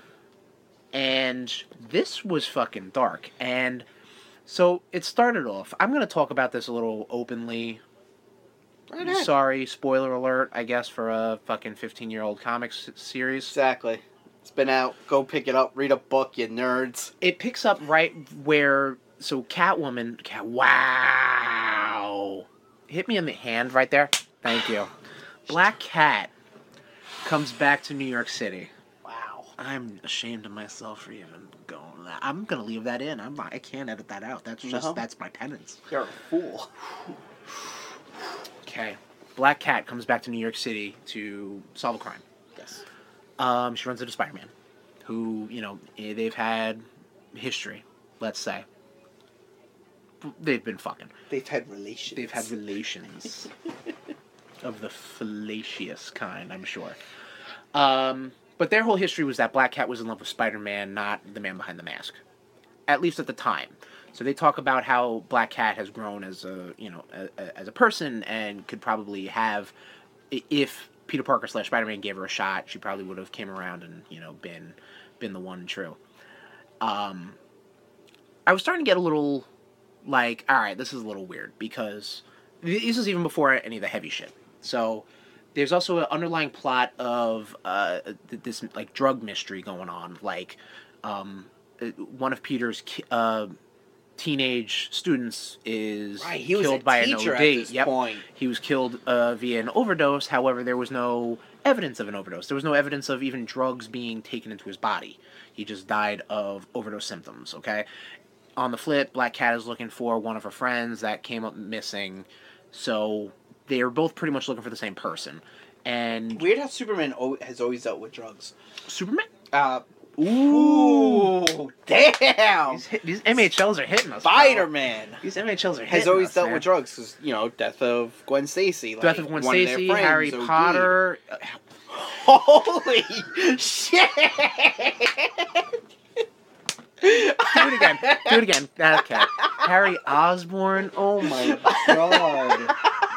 And this was fucking dark. And so it started off. I'm going to talk about this a little openly. Right ahead. Sorry, spoiler alert, I guess, for a fucking fifteen-year-old comics series. Exactly. It's been out. Go pick it up. Read a book, you nerds. It picks up right where... So Catwoman... Cat, wow! Hit me in the hand right there. Thank you. Black Cat comes back to New York City. Wow. I'm ashamed of myself for even going that. I'm gonna leave that in. I'm not, I can't edit that out. That's just No. that's my penance. You're a fool. Okay. Black Cat comes back to New York City to solve a crime. Yes. Um, she runs into Spider-Man, who you know eh, they've had history. Let's say they've been fucking. They've had relations. They've had relations of the fallacious kind, I'm sure. Um, but their whole history was that Black Cat was in love with Spider-Man, not the man behind the mask. At least at the time. So they talk about how Black Cat has grown as a, you know, a, a, as a person and could probably have, i- if Peter Parker slash Spider-Man gave her a shot, she probably would have came around and, you know, been been the one true. Um, I was starting to get a little, like, all right, this is a little weird because this is even before any of the heavy shit. So there's also an underlying plot of uh, this like drug mystery going on. Like um, one of Peter's ki- uh, teenage students is Right, he was killed a by teacher an at O D. this Yep, point. he was killed uh, via an overdose. However, there was no evidence of an overdose. There was no evidence of even drugs being taken into his body. He just died of overdose symptoms. Okay. On the flip, Black Cat is looking for one of her friends that came up missing. So they are both pretty much looking for the same person. And Weird how Superman o- has always dealt with drugs. Superman? Uh, Ooh, damn! These, hit, these M H Ls are hitting us. Spider-Man These M H Ls are hitting has always us, dealt man. with drugs because, you know, death of Gwen Stacy. Like, Death of Gwen one of their Stacy, friends Harry O D'd. Potter. Holy shit! Do it again. Do it again. Okay. Harry Osborn. Oh my god.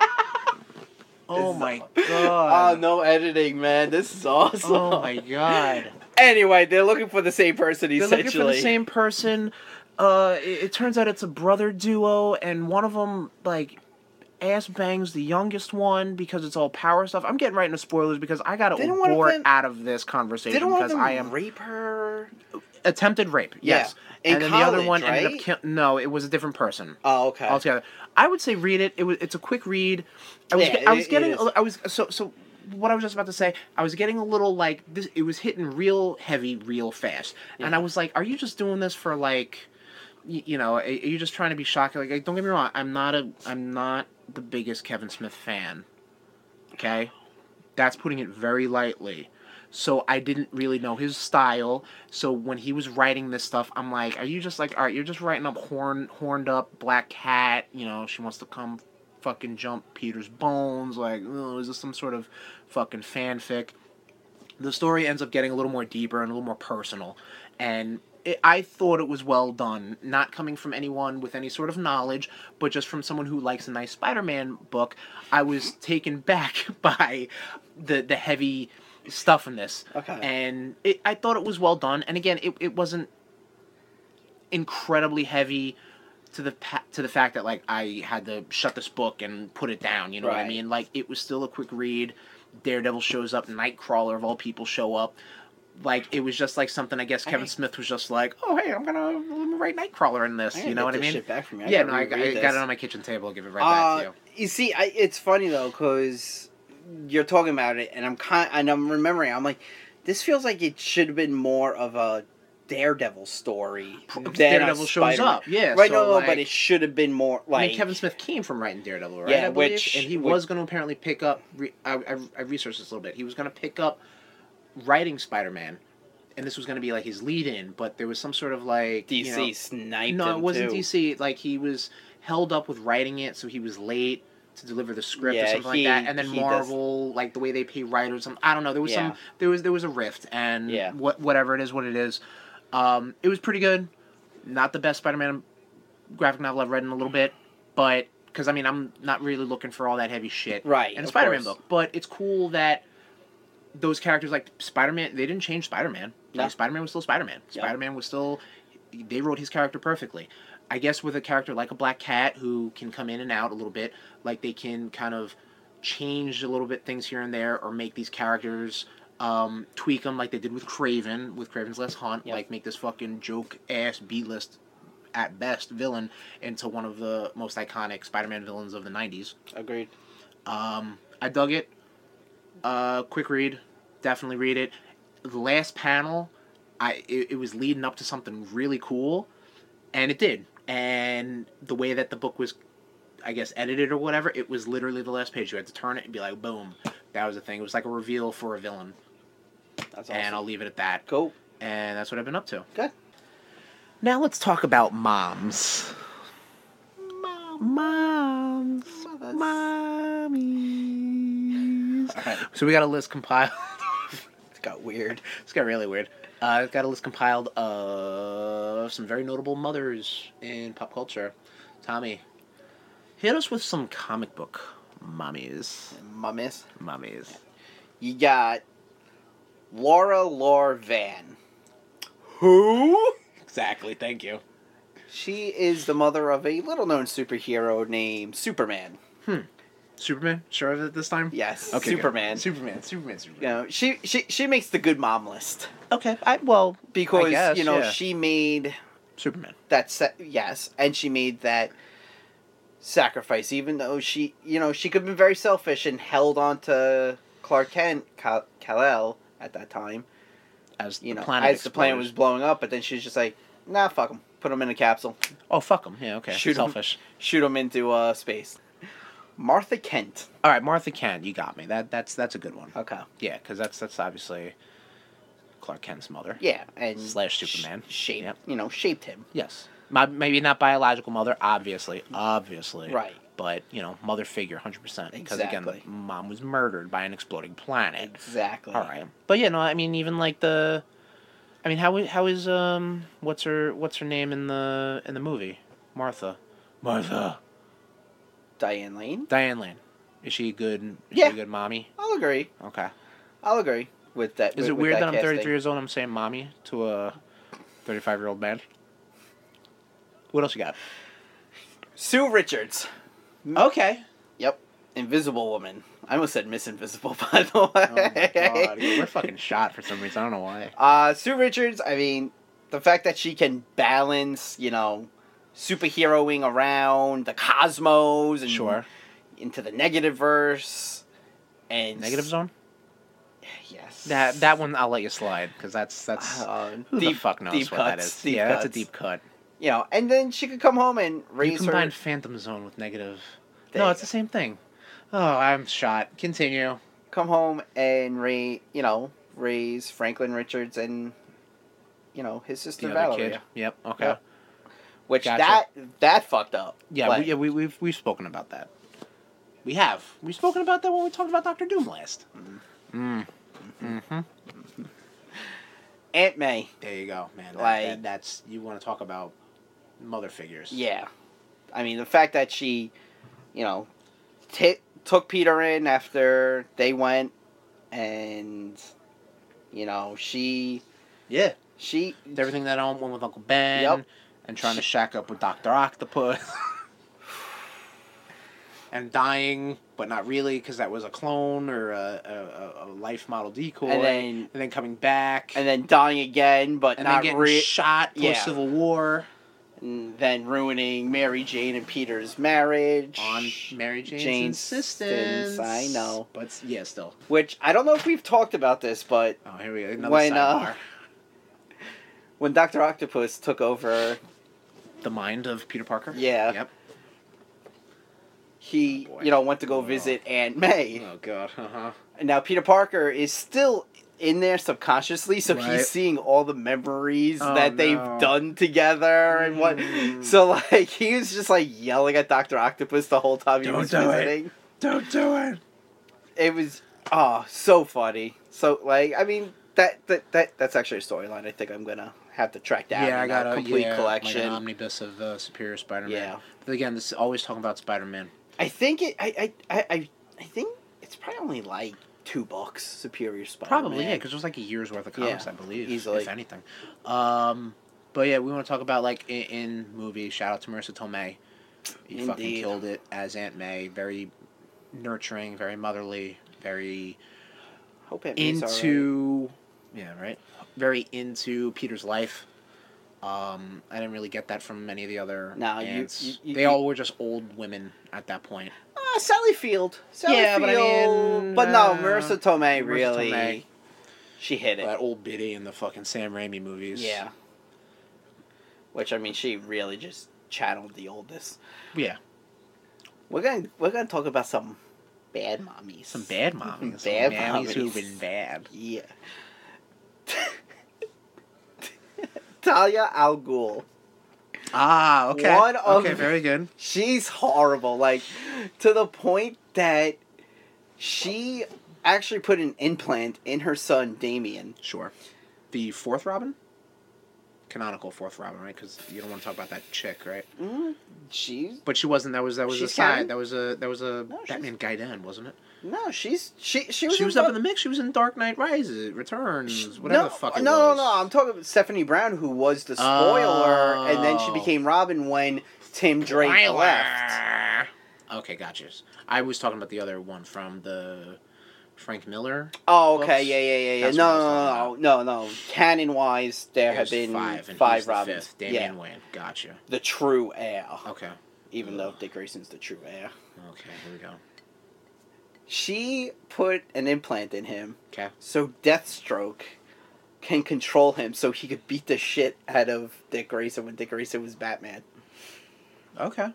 Oh my god. Oh, no editing, man. This is awesome. Oh my god. Anyway, they're looking for the same person, They're essentially. looking for the same person. Uh, it, it turns out it's a brother duo, and one of them, like, ass bangs the youngest one because it's all power stuff. I'm getting right into spoilers because I got to Didn't one of abort them- out of this conversation Didn't one of because them I am rape her? attempted rape. Yes, In and then college, the other one ended right? up kill- No, it was a different person. Oh, okay. Altogether, I would say read it. It was it's a quick read. I was Yeah, ge- I was it- getting it is. I was so so. What I was just about to say, I was getting a little like this. It was hitting real heavy, real fast, and Yeah. I was like, "Are you just doing this for like, you, you know, are, are you just trying to be shocking?" Like, don't get me wrong, I'm not a, I'm not the biggest Kevin Smith fan. Okay, that's putting it very lightly. So I didn't really know his style. So when he was writing this stuff, I'm like, "Are you just like, all right, you're just writing up horn, horned up black cat? You know, she wants to come." Fucking jump Peter's bones, like, oh, is this some sort of fucking fanfic? The story ends up getting a little more deeper and a little more personal, and it, I thought it was well done, not coming from anyone with any sort of knowledge, but just from someone who likes a nice Spider-Man book. I was taken back by the the heavy stuff in this, Okay. and it, I thought it was well done, and again, it, it wasn't incredibly heavy to the pa- to the fact that like I had to shut this book and put it down, you know what I Right. mean? Like it was still a quick read. Daredevil shows up, Nightcrawler of all people show up. Like it was just like something I guess Kevin Okay. Smith was just like, oh hey, I'm gonna, I'm gonna write Nightcrawler in this, I you gotta know get what I this mean? shit back from you. I yeah, gotta no, I, reread I got this. it on my kitchen table. I'll give it right Uh, back to you. You see, I, it's funny though, because you're talking about it, and I'm kind, and I'm remembering. I'm like, this feels like it should have been more of a Daredevil story. than a Daredevil shows Spider-Man. up, yeah. Right, so, no, no, like, but it should have been more like. I mean, Kevin Smith came from writing Daredevil, right? Yeah, I believe? which- and he which- was going to apparently pick up. Re- I, I, I researched this a little bit. He was going to pick up writing Spider-Man, and this was going to be like his lead-in. But there was some sort of like D C you know, sniped no, him it wasn't too. D C. Like he was held up with writing it, so he was late to deliver the script Yeah, or something he- like that. And then he does- Marvel, like the way they pay writers, some I don't know. There was Yeah. some there was there was a rift, and Yeah. what whatever it is, what it is. Um, it was pretty good. Not the best Spider-Man graphic novel I've read in a little bit, but because I mean I'm not really looking for all that heavy shit Right, in a of Spider-Man course. book. But it's cool that those characters like Spider-Man, they didn't change Spider-Man. No. Like, Spider-Man was still Spider-Man. Yeah. Spider-Man was still. They wrote his character perfectly. I guess with a character like a Black Cat who can come in and out a little bit, like they can kind of change a little bit things here and there, or make these characters um, tweak them like they did with Craven, with Craven's Last Hunt, Yep. like make this fucking joke ass B list at best villain into one of the most iconic Spider-Man villains of the nineties. Agreed. Um, I dug it. Uh, quick read, definitely read it. The last panel, I it, it was leading up to something really cool, and it did. And the way that the book was, I guess, edited or whatever, it was literally the last page. You had to turn it and be like, boom, that was the thing. It was like a reveal for a villain, That's awesome. and I'll leave it at that. Cool. And that's what I've been up to. Good. Now let's talk about moms. Moms. Mothers. Mommies. All right. So we got a list compiled. It got weird. It's got really weird. Uh, it's got a list compiled of some very notable mothers in pop culture. Tommy, hit us with some comic book mommies. Mummies. Mommies. You got Laura Lore Van. Who? Exactly, thank you. She is the mother of a little-known superhero named Superman. Superman? Sure of it this time? Yes, Okay, Superman. Good. Superman, Superman, Superman. You know, she she she makes the good mom list Okay, I, well, because I guess, you know yeah. she made Superman. that sa- yes, and she made that sacrifice, even though she you know she could have been very selfish and held on to Clark Kent, Kal- Kal-El at that time. As You the know, planet as the planet explodes. was blowing up, but then she's just like, nah, fuck them, put them in a capsule, Oh, fuck them. Yeah, okay. Shoot 'em. Selfish. shoot them into uh, space. Martha Kent. All right, Martha Kent, you got me. That that's that's a good one. Okay. Yeah, because that's that's obviously Clark Kent's mother. Yeah, and Slash Superman. Sh- shaped, Yep. you know, shaped him. Yes. My, maybe not biological mother, obviously, obviously. Right. But, you know, mother figure, one hundred percent. Because, again, Exactly. the mom was murdered by an exploding planet. Exactly. All right. But, yeah, no, I mean, even, like, the... I mean, how, how is, um... What's her What's her name in the in the movie? Martha. Martha. Diane Lane. Diane Lane. Is she a good, is Yeah. she a good mommy? I'll agree. Okay. I'll agree with that. Is with, it with weird that, that I'm casting. thirty-three years old and I'm saying mommy to a thirty-five-year-old man? What else you got? Sue Richards. Okay. Yep. Invisible Woman. I almost said Miss Invisible, by the way. Oh my god, we're fucking shot for some reason. I don't know why. Uh, Sue Richards, I mean, the fact that she can balance, you know, superheroing around the cosmos and Sure. into the negative verse and Negative zone? Yes. That that one I'll let you slide because that's that's Uh, who deep, the fuck knows deep what cuts, that is. Deep Yeah, that's a cuts. deep cut. You know, and then she could come home and You raise her. combine Phantom Zone with negative. There no, you it's go. the same thing. Oh, I'm shot. Continue. Come home and raise, you know, raise Franklin Richards and, you know, his sister The other Valeria. kid. Yep. Okay. Yep. Which Gotcha. that that fucked up. Yeah, Like, we, yeah, we we've we've spoken about that. We have. We've spoken about that when we talked about Doctor Doom last. Mm. Mm-hmm. Aunt May. There you go, man. That, Like- that, that's you want to talk about mother figures. Yeah. I mean, the fact that she, you know, t- took Peter in after they went, and, you know, she, Yeah. she, Everything that on went with Uncle Ben. Yep. And trying to shack up with Doctor Octopus. And dying, but not really, because that was a clone or a, a, a life model decoy. and then, and then coming back. and then dying again, but and then not getting re- shot post yeah. Civil War. and then ruining Mary Jane and Peter's marriage. On Mary Jane's, Jane's insistence. insistence, I know. But yeah, still. Which, I don't know if we've talked about this, but Oh, here we go. Another when, uh, sidebar. when Doctor Octopus took over, The mind of Peter Parker? Yeah. Yep. he, Boy. you know, went to go Oh. visit Aunt May. Oh, God. Uh-huh. And now Peter Parker is still in there subconsciously, so Right. he's seeing all the memories Oh, that they've no. done together and what. Mm. So like he was just like yelling at Doctor Octopus the whole time he Don't was do it. visiting. Don't do it. It was oh so funny. So like I mean that that, that that's actually a storyline. I think I'm gonna have to track down. Yeah, I in got a a complete yeah, collection. Like an omnibus of uh, Superior Spider-Man. Yeah. But again, this is always talking about Spider-Man. I think it. I I I I, I think it's probably only like two books. Superior Spider-Man. Probably, yeah, because it was like a year's worth of comics, Yeah, I believe, easily. if anything. Um, but yeah, we want to talk about, like, in, in movies, shout out to Marissa Tomei. You fucking Indeed. killed it as Aunt May. Very nurturing, very motherly, very Hope Aunt May's alright. into... Yeah, right? Very into Peter's life. Um, I didn't really get that from many of the other No, you- aunts. you- you- they you- all were just old women at that point. Uh, Sally Field. Sally Yeah, but I Field. mean, But no, uh, Marissa Tomei Marissa really. Tomei. She hit it. That old biddy in the fucking Sam Raimi movies. Yeah. Which I mean, she really just channeled the oldest. Yeah. We're gonna we're gonna talk about some bad mommies. Some bad mommies. Bad Some mammies mommies. who've been bad. Yeah. Talia Al Ghul. Ah, okay. One of- okay, very good. She's horrible. Like to the point that she actually put an implant in her son Damien. Sure. The fourth Robin? Canonical fourth Robin, right? Because you don't want to talk about that chick, right? Mm, she's But she wasn't. That was that was She's a side. canon? That was a that was a No, she's- Batman Gaiden, wasn't it? no, she's she she was She in was up Dark- in the mix. She was in Dark Knight Rises, Returns, whatever no, the fuck it no, was. no, no. I'm talking about Stephanie Brown, who was the spoiler, and then she Oh. became Robin when Tim Drake Spoiler. left. Okay, gotcha. I was talking about the other one from the Frank Miller. Oh, okay, Books? yeah, yeah, yeah, yeah. That's No, what I was no, talking no, no, no, no. Canon wise, there have There's been five, and five he's the Robins. fifth. Damian Yeah, Wayne. Gotcha. the true heir. Okay. Even though Dick Grayson's the true heir. Okay, here we go. She put an implant in him, Okay. so Deathstroke can control him, so he could beat the shit out of Dick Grayson when Dick Grayson was Batman. Okay.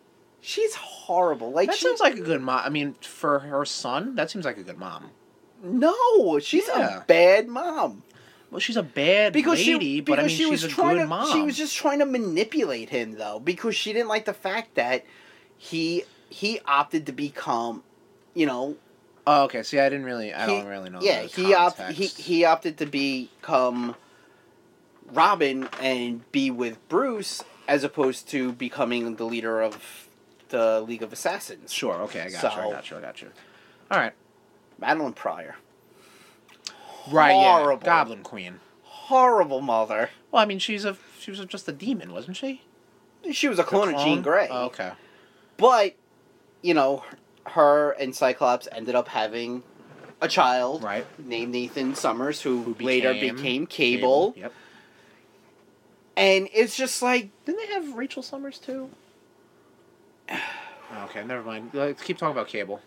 She's horrible. Like That she, sounds like a good mom. I mean, for her son, that seems like a good mom. no, she's Yeah. a bad mom. Well, she's a bad Because lady, she, but I because mean, she she's was a trying good to, mom. she was just trying to manipulate him though, because she didn't like the fact that he he opted to become, you know, Oh, okay. See, I didn't really. I he- don't really know. yeah, the he opt he context. he opted to become Robin and be with Bruce as opposed to becoming the leader of the League of Assassins. Sure. Okay. I got you. I So- got you. I got you. All right. Madeline Pryor, Right. Horrible. Yeah. Goblin Queen. horrible mother. Well, I mean, she's a she was just a demon, wasn't she? She was a clone, of Jean Grey. Oh, okay. But, you know, her and Cyclops ended up having a child Right. named Nathan Summers, who, Who later became became Cable. Yep. And it's just like, Didn't they have Rachel Summers too? Okay, never mind. Let's keep talking about Cable.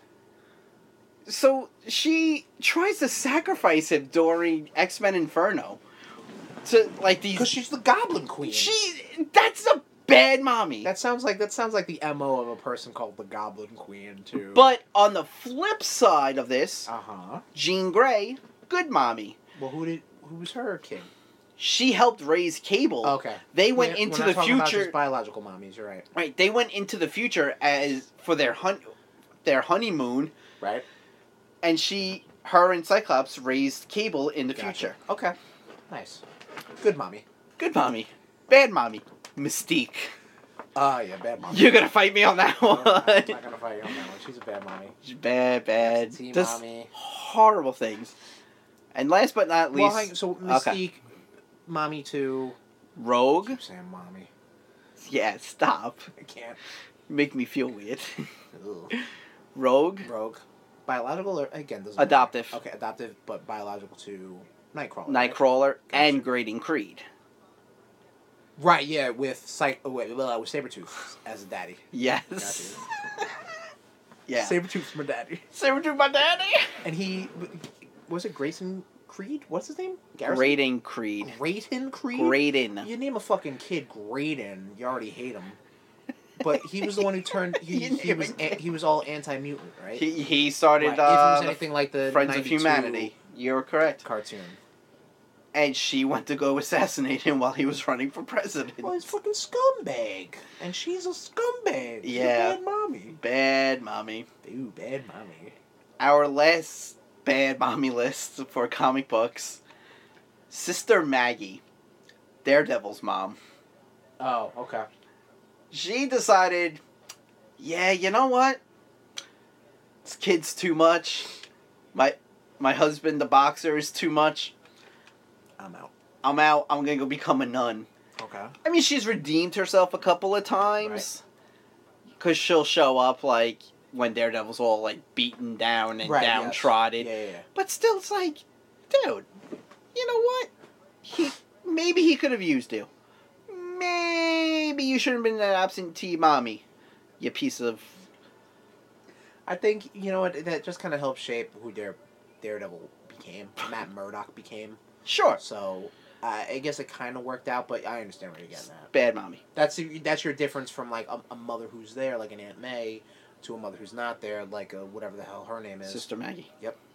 so she tries to sacrifice him during X-Men Inferno. To, like, these... Because she's the Goblin Queen. She... That's a bad mommy. That sounds like that sounds like the M O of a person called the Goblin Queen too. But on the flip side of this, uh huh. Jean Grey, good mommy. Well, who did who was her kid? She helped raise Cable. Okay. They went Yeah, into we're not the talking about future... just biological mommies. You're right. Right, they went into the future as for their hun- their honeymoon, Right. and she, her and Cyclops raised Cable in the Gotcha. future. Okay. Nice. Good mommy. Good mommy, bad mommy, Mystique. Ah, yeah, bad mommy. You're gonna fight me on that I'm one. not gonna fight you on that one. She's a bad mommy. bad, bad, Absentee just mommy. horrible things. And last but not least, Well, hang, so Mystique, mommy too. Rogue. Keep saying mommy. Yeah, stop. I can't. Make me feel weird. Ugh. Rogue. Rogue. Biological or again doesn't Adoptive. matter. Okay, adoptive, but biological to Nightcrawler. right? Nightcrawler and Gotcha. Graydon Creed. Right, yeah, with Psych oh, wait, well, with Sabretooth as a daddy. Yes. Gotcha. Yeah. Sabretooth's my daddy. Sabretooth, my daddy. And he was it Grayson Creed? What's his name? Garrison? Graydon Creed. Graydon Creed? Graydon. You name a fucking kid Graydon, you already hate him. But he was the one who turned. He, You he name was a a, he was all anti mutant, right? He he started Right, uh, if he was the anything like the Friends of ninety-two Humanity. You're correct. cartoon. And she went to go assassinate him while he was running for president. Well, he's fucking scumbag, and she's a scumbag. She's Yeah. a bad mommy. Bad mommy. Ooh, bad mommy. Our last bad mommy list for comic books. Sister Maggie, Daredevil's mom. Oh, okay. She decided, yeah, you know what? This kid's too much. My my husband, the boxer, is too much. I'm out. I'm out. I'm gonna go become a nun. Okay. I mean, she's redeemed herself a couple of times. Because she'll show up, like, when Daredevil's all, like, beaten down and Right, yes. downtrodden. Yeah, yeah, yeah. But still, it's like, dude, you know what? He Maybe he could have used you. Maybe you shouldn't have been an absentee mommy, you piece of... I think, you know what, that just kind of helped shape who Dare, Daredevil became. Matt Murdock became. Sure. So, uh, I guess it kind of worked out, but I understand where you're getting at. Bad mommy. That's that's your difference from, like, a, a mother who's there, like an Aunt May, to a mother who's not there, like a, whatever the hell her name is. Sister Maggie.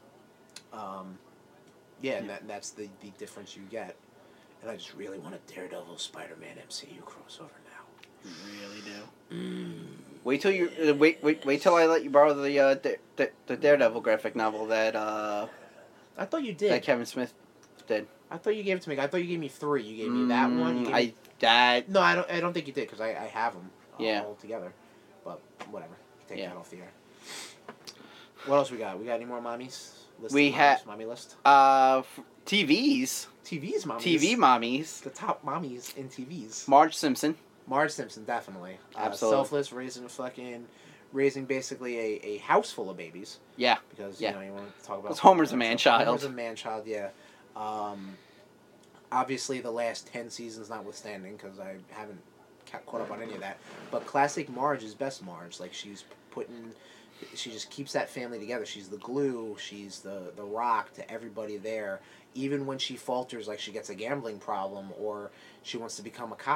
Um, yeah, and that, that's the, the difference you get. And I just really want a Daredevil Spider-Man M C U crossover now. You really do. Mm. Wait till you uh, wait wait wait till I let you borrow the uh, da- da- the Daredevil graphic novel that uh I thought you did. that Kevin Smith did. I thought you gave it to me. I thought you gave me three. You gave me that one. You Mm, gave I me... that No, I don't. I don't think you did because I, I have them Yeah. all together. But whatever. Take Yeah. that off the air. What else we got? We got any more mommies? List We of ha- mommies, mommy list. uh f- T Vs T Vs mommies. T V mommies. The top mommies in T Vs. Marge Simpson. Marge Simpson, definitely. Uh, Absolutely. Selfless, raising a fucking, raising basically a, a house full of babies. Yeah. Because Yeah. you know you want to talk about. 'Cause Homer's a man-child. Homer's a man child, yeah. Um, obviously, the last ten seasons notwithstanding, because I haven't ca- caught up on any of that. But classic Marge is best Marge. Like she's putting, she just keeps that family together. She's the glue. She's the the rock to everybody there. Even when she falters, like she gets a gambling problem or she wants to become a cop.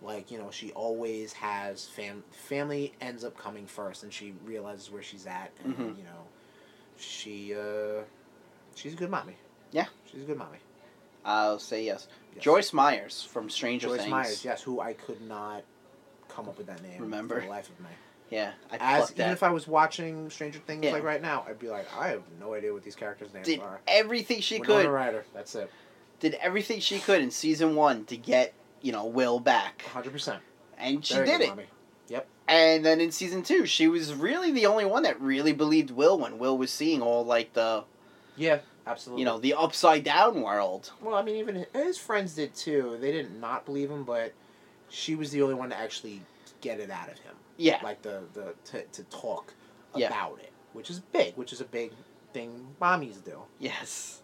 Like, you know, she always has fam family ends up coming first, and she realizes where she's at, and Mhm. you know, she uh, she's a good mommy. Yeah. She's a good mommy. I'll say yes. Yes. Joyce Myers from Stranger Joyce Things. Myers, yes, who I could not come up with that name Remember? for the life of me. Yeah, I As plucked even that. if I was watching Stranger Things Yeah. like right now, I'd be like, I have no idea what these characters' names Did are. everything she Winona could. Ryder, that's it. Did everything she could in season one to get, you know, Will back. one hundred percent. And she Very did good it. mommy. Yep. And then in season two, she was really the only one that really believed Will when Will was seeing all, like, the, Yeah, absolutely. you know, the upside down world. Well, I mean, even his friends did too. They didn't not believe him, but she was the only one to actually get it out of him. Yeah. Like the, the to, to talk Yeah. about it, which is big, which is a big thing mommies do. Yes.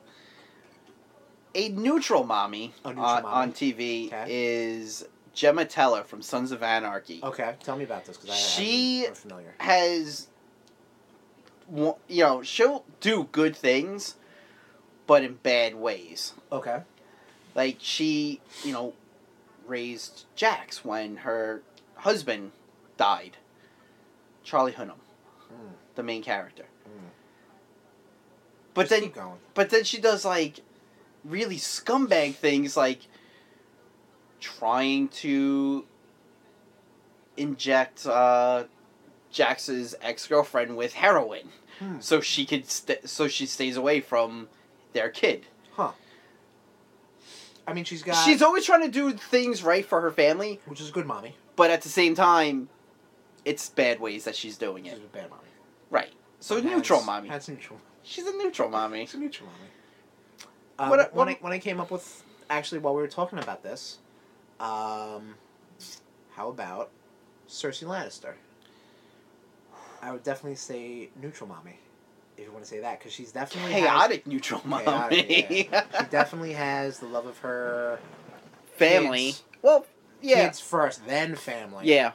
A neutral mommy, A neutral on, mommy. on T V Okay. is Gemma Teller from Sons of Anarchy. Okay, tell me about this because I She- I'm familiar. Has, wa- you know, she'll do good things, but in bad ways. Okay. Like, she, you know, raised Jax when her husband died. Charlie Hunnam, Mm. the main character. Mm. But Just then, keep going. but then she does, like, really scumbag things, like trying to inject uh, Jax's ex-girlfriend with heroin, Hmm. so she could st- so she stays away from their kid. Huh. I mean, she's got. She's always trying to do things right for her family, which is a good mommy. but at the same time, it's bad ways that she's doing She's it. a bad mommy. Right. So That's- neutral mommy. That's neutral. She's a neutral mommy. It's a neutral mommy. Um, What I- when what- I when I came up with actually while we were talking about this, um, how about Cersei Lannister? I would definitely say neutral mommy, if you want to say that, because she's definitely Chaotic neutral has, mommy. chaotic, yeah. She definitely has the love of her Family. kids, Well, yeah. kids first, then family. Yeah.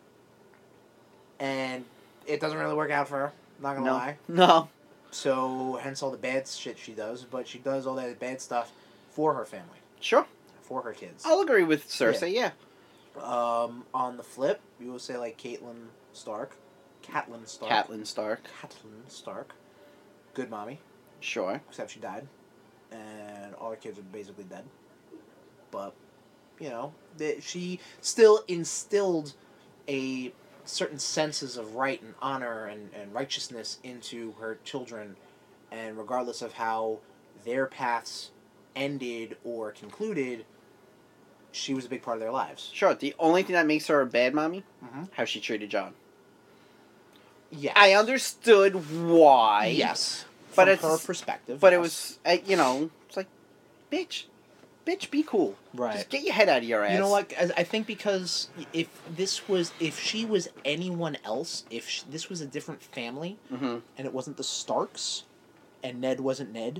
And it doesn't really work out for her. Not gonna No. lie. No. So hence all the bad shit she does, but she does all that bad stuff for her family, Sure. for her kids. I'll agree with Cersei, yeah. Um, on the flip, you will say like Caitlyn Stark, Catelyn Stark, Catelyn Stark. Catelyn Stark, good mommy, Sure. except she died, and all her kids are basically dead. But, you know, that she still instilled a certain senses of right and honor and, and righteousness into her children, and regardless of how their paths ended or concluded, she was a big part of their lives. Sure. The only thing that makes her a bad mommy, Mm-hmm. how she treated John. Yes. I understood why. Yes. But From it's- her perspective. But it yes. was, uh, you know, it's like, bitch, bitch, be cool. Right. Just get your head out of your ass. You know what? I I think because if this was, if she was anyone else, if sh this was a different family, Mm-hmm. and it wasn't the Starks, and Ned wasn't Ned,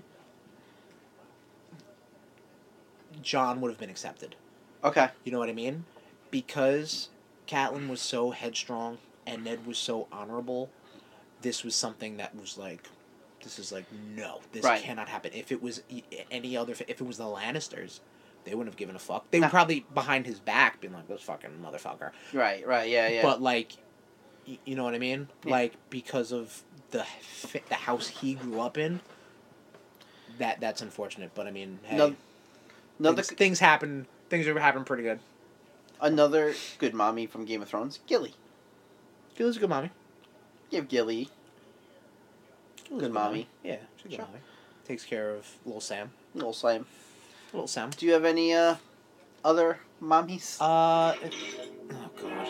John would have been accepted. Okay. You know what I mean? Because Catelyn was so headstrong and Ned was so honorable, this was something that was like, this is like, no, this Right. cannot happen. If it was e- any other, if it was the Lannisters, they wouldn't have given a fuck. They Nah. would probably behind his back been like, this fucking motherfucker. Right, right, yeah, yeah. But like, y- you know what I mean? Yeah. Like because of the fi- the house he grew up in. That that's unfortunate, but I mean, hey, No- another, things, things happen. Things are happening pretty good. another good mommy from Game of Thrones, Gilly. Gilly's a good mommy. Give Gilly. Gilly's Good a mommy. Yeah, she's a good Sure. mommy. Takes care of little Sam. a little slam. Little Sam. Do you have any uh other mommies? Uh, it- oh god.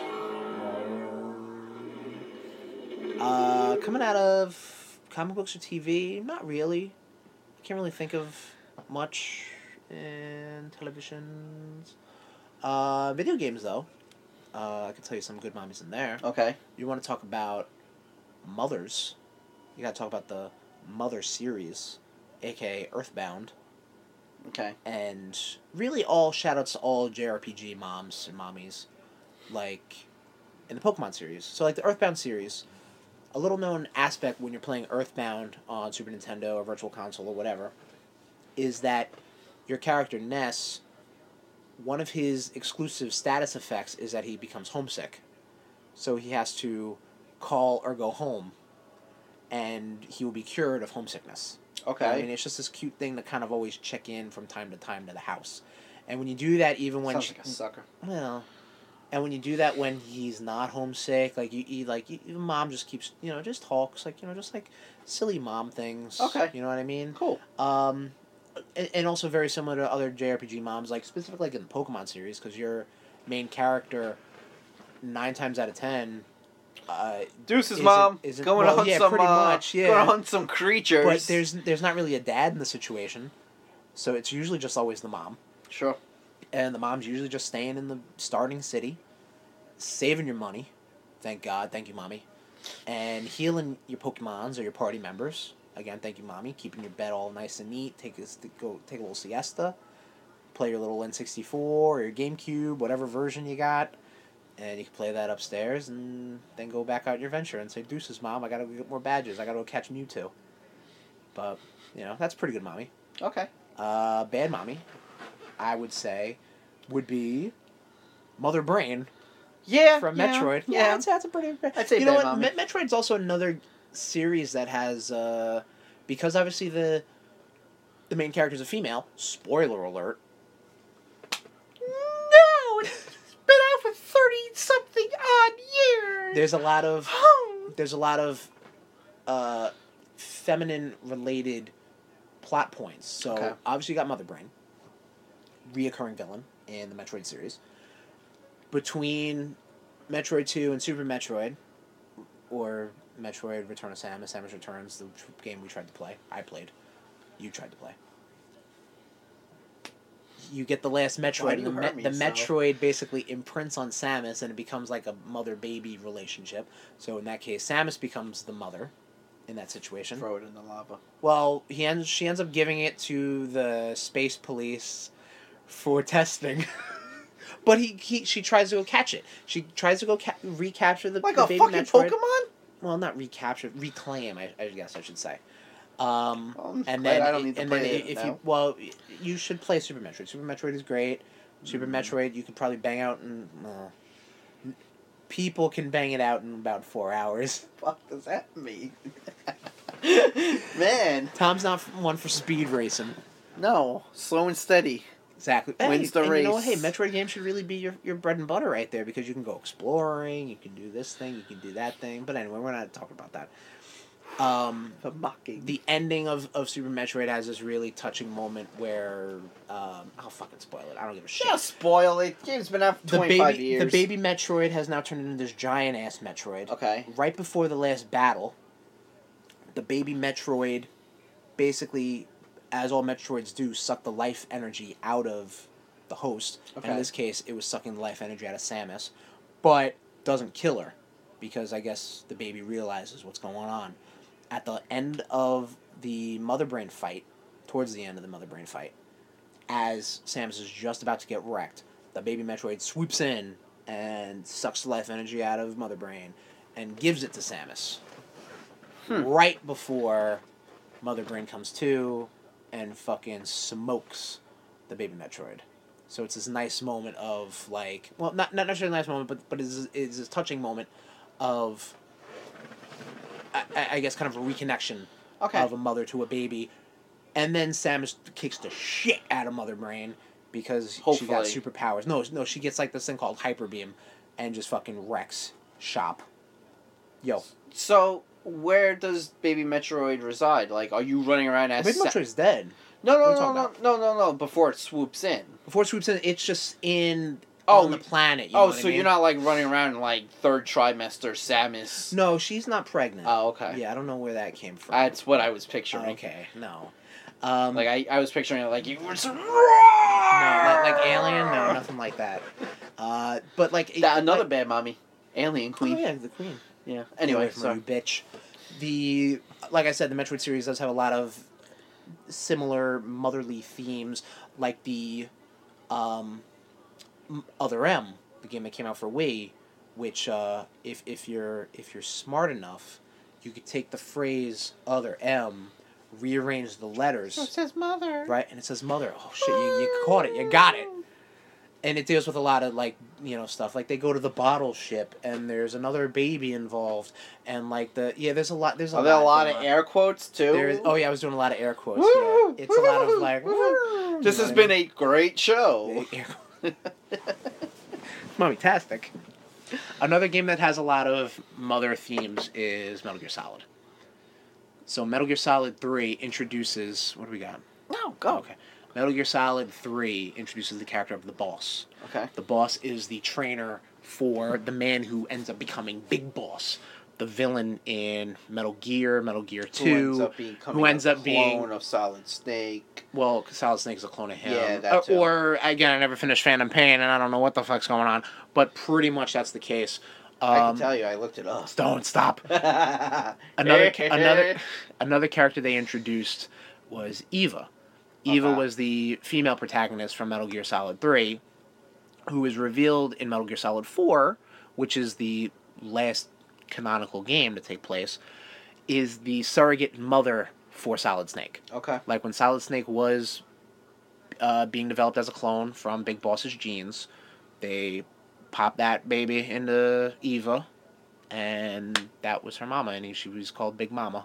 Uh, coming out of comic books or T V, not really. Can't really think of much in televisions. Uh, video games though. Uh, I can tell you some good mommies in there. Okay. You want to talk about mothers? You gotta talk about the Mother series, aka Earthbound. Okay. And really all shout-outs to all J R P G moms and mommies, like in the Pokemon series. So like the Earthbound series, a little known aspect when you're playing Earthbound on Super Nintendo or Virtual Console or whatever, is that your character Ness one of his exclusive status effects is that he becomes homesick. So he has to call or go home, and he will be cured of homesickness. Okay. I mean, it's just this cute thing to kind of always check in from time to time to the house. And when you do that, even when... Sounds she, like a sucker. Well... And when you do that when he's not homesick, like you, you like you, your mom just keeps, you know, just talks like, you know, just like silly mom things. Okay. You know what I mean? Cool. Um, and, and also very similar to other J R P G moms, like specifically like in the Pokemon series, because your main character, nine times out of ten, uh, Deuces, isn't- mom. isn't- going well, to hunt yeah, some. pretty uh, much, yeah. Going to hunt some creatures. but there's there's not really a dad in the situation, so it's usually just always the mom, Sure. and the mom's usually just staying in the starting city, saving your money, thank God, thank you, mommy, and healing your Pokemons or your party members. Again, thank you, mommy. Keeping your bed all nice and neat. Take a, go take a little siesta. Play your little N sixty-four or your GameCube, whatever version you got, and you can play that upstairs, and then go back out your venture and say, "Deuces, mom. I gotta go get more badges. I gotta go catch Mewtwo." But you know that's pretty good, mommy. Okay. Uh, bad mommy, I would say, would be Mother Brain. Yeah. From yeah, Metroid. Yeah. Yeah, that's, that's a pretty... I'd say you know bad what? mommy. Me- Metroid's also another series that has... Uh, because obviously the the main character is a female. Spoiler alert. No! It's been out for thirty-something odd years! There's a lot of... There's a lot of uh, feminine-related plot points. So, Okay. obviously you got Mother Brain. Reoccurring villain in the Metroid series. Between Metroid two and Super Metroid, or Metroid Return of Samus, Samus Returns, the game we tried to play. I played. You tried to play. You get the last Why Metroid, do and you the, hurt me- me the so? Metroid basically imprints on Samus, and it becomes like a mother-baby relationship. So in that case, Samus becomes the mother in that situation. Throw it in the lava. Well, he ends, she ends up giving it to the space police for testing. But he, he she tries to go catch it. She tries to go ca- recapture the, Like the a baby fucking Metroid. Pokemon? Well, not recapture, reclaim. I, I guess I should say. Um, Well, I'm and glad then I don't need to and play then it if now. you well, you should play Super Metroid. Super Metroid is great. Super Mm. Metroid, you could probably bang out in. Uh, people can bang it out in about four hours. What does that mean? Man. Tom's not one for speed racing. No. Slow and steady. Exactly. Wins the and you know what? Hey, race. Metroid games should really be your, your bread and butter right there because you can go exploring, you can do this thing, you can do that thing. But anyway, we're not talking about that. Um, The mocking. the ending of, of Super Metroid has this really touching moment where um, I'll fucking spoil it. I don't give a shit. Just spoil it. Game's been out for the twenty-five baby, years. the baby Metroid has now turned into this giant ass Metroid. Okay. Right before the last battle, the baby Metroid, basically, as all Metroids do, suck the life energy out of the host. And Okay. in this case, it was sucking the life energy out of Samus, but doesn't kill her, because I guess the baby realizes what's going on. At the end of the Mother Brain fight, towards the end of the Mother Brain fight, as Samus is just about to get wrecked, the baby Metroid swoops in and sucks the life energy out of Mother Brain and gives it to Samus. Hmm. Right before Mother Brain comes to and fucking smokes the baby Metroid. So it's this nice moment of, like, well, not not necessarily a nice moment, but but it's, it's this touching moment of, I, I guess, kind of a reconnection Okay. of a mother to a baby. And then Samus kicks the shit out of Mother Brain because she got Hopefully. superpowers. No, no, she gets like this thing called Hyper Beam and just fucking wrecks shop. Yo. So, where does Baby Metroid reside? Like, are you running around as... Baby Sa- Metroid's dead. No, What are no, you no, talking no, no, no, no, before it swoops in. Before it swoops in, it's just in Oh, on the planet. You know Oh, what so I mean? you're not, like, running around like third trimester Samus. No, she's not pregnant. Oh, okay. Yeah, I don't know where that came from. That's what I was picturing. Okay, no. Um, Like, I, I was picturing it like you were so... no, like, like Alien, no, nothing like that. Uh, but like it- That, another like, bad mommy. Alien Oh Queen. yeah, the Queen. Yeah. Get away Anyway, from so... her, you bitch. The like I said, the Metroid series does have a lot of similar motherly themes, like the um, M- Other M, the game that came out for Wii, which uh, if if you're if you're smart enough, you could take the phrase Other M, rearrange the letters, says mother. right, and it says Mother. Oh shit, you, you caught it, you got it. and it deals with a lot of like you know stuff. Like they go to the bottle ship, and there's another baby involved, and like the yeah, there's a lot. There's a Are lot. there a lot going of on. air quotes too? There's, oh yeah, I was doing a lot of air quotes. Woo! Yeah, it's a lot of like. Woo! This You know has what I been a great show. mean? Mummy-tastic. Another game that has a lot of mother themes is Metal Gear Solid. So Metal Gear Solid three introduces... What do we got? No, go. Okay. Metal Gear Solid three introduces the character of the boss. Okay. The boss is the trainer for the man who ends up becoming Big Boss. The villain in Metal Gear, Metal Gear two. Who ends up being, who ends a up being clone of Solid Snake. Well, Solid Snake's a clone of him. Yeah, that Uh, too. or, again, I never finished Phantom Pain, and I don't know what the fuck's going on. But pretty much that's the case. Um, I can tell you, I looked it up. Don't stop. another ca- another another character they introduced was Eva. Eva Okay. was the female protagonist from Metal Gear Solid three, who is revealed in Metal Gear Solid four, which is the last canonical game to take place, is the surrogate mother for Solid Snake. Okay. Like when Solid Snake was uh, being developed as a clone from Big Boss's genes, they popped that baby into Eva, and that was her mama, and she was called Big Mama.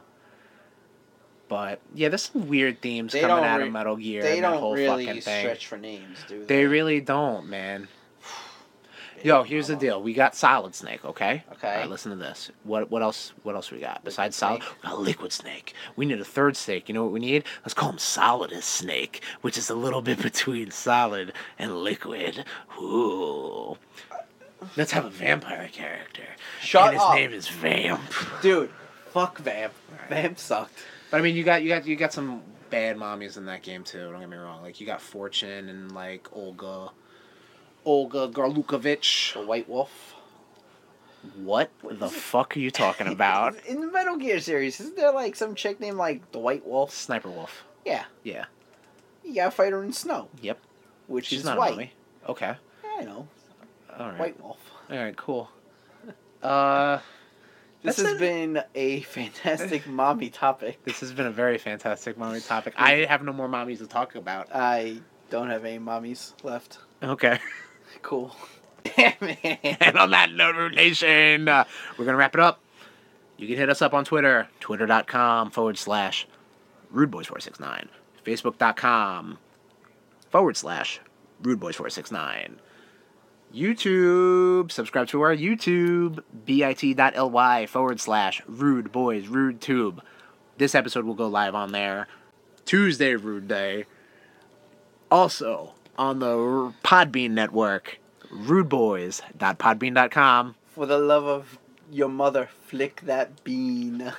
But yeah, there's some weird themes They coming don't out re- of Metal Gear. They and that don't whole really fucking thing. stretch for names, do they? They really don't, man. Big Yo, here's the Mama. deal. We got Solid Snake, okay? Okay. All right, listen to this. What what else What else we got? Besides Solid, Snake? we got Liquid Snake. We need a third snake. You know what we need? Let's call him Solidus Snake, which is a little bit between Solid and Liquid. Ooh. Let's have a vampire character. Shut and his up. name is Vamp. Dude, fuck Vamp. Vamp sucked. But I mean, you got you got you got some bad mommies in that game too. Don't get me wrong. Like you got Fortune and like Olga, Olga Garlukovich. The White Wolf. What the fuck are you talking about? In the Metal Gear series, isn't there like some chick named like the White Wolf? Sniper Wolf. Yeah. Yeah. You gotta fight her in snow. Yep. Which She's is not white. a mommy. Okay. Yeah, I know. All right. White Wolf. All right. Cool. Uh, This That's has it. been a fantastic mommy topic. this has been a very fantastic mommy topic. I have no more mommies to talk about. I don't have any mommies left. Okay. Cool. Damn it. And on that note, Root Nation, uh, we're going to wrap it up. You can hit us up on Twitter, twitter.com forward slash rudeboys469, facebook.com forward slash rudeboys469. YouTube, subscribe to our YouTube, bit.ly forward slash rude boys, rude tube. This episode will go live on there Tuesday, Rude Day. Also, on the Podbean network, rudeboys dot podbean dot com. For the love of your mother, flick that bean.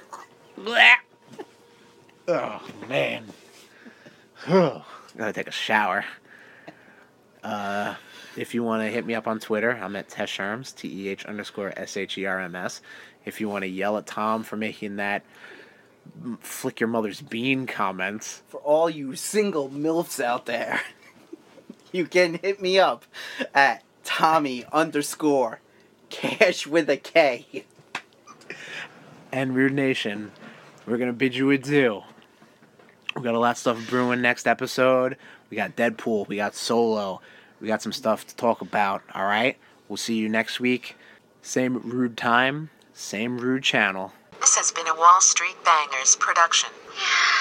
Oh, man. Gotta take a shower. Uh, if you want to hit me up on Twitter, I'm at Tesherms, T E H underscore S H E R M S. If you want to yell at Tom for making that flick your mother's bean comments. For all you single MILFs out there, you can hit me up at Tommy underscore Cash with a K. And Rude Nation, we're going to bid you adieu. We got a lot of stuff brewing next episode. We got Deadpool. We got Solo. We got some stuff to talk about, all right? We'll see you next week. Same rude time, same rude channel. This has been a Wall Street Bangers production.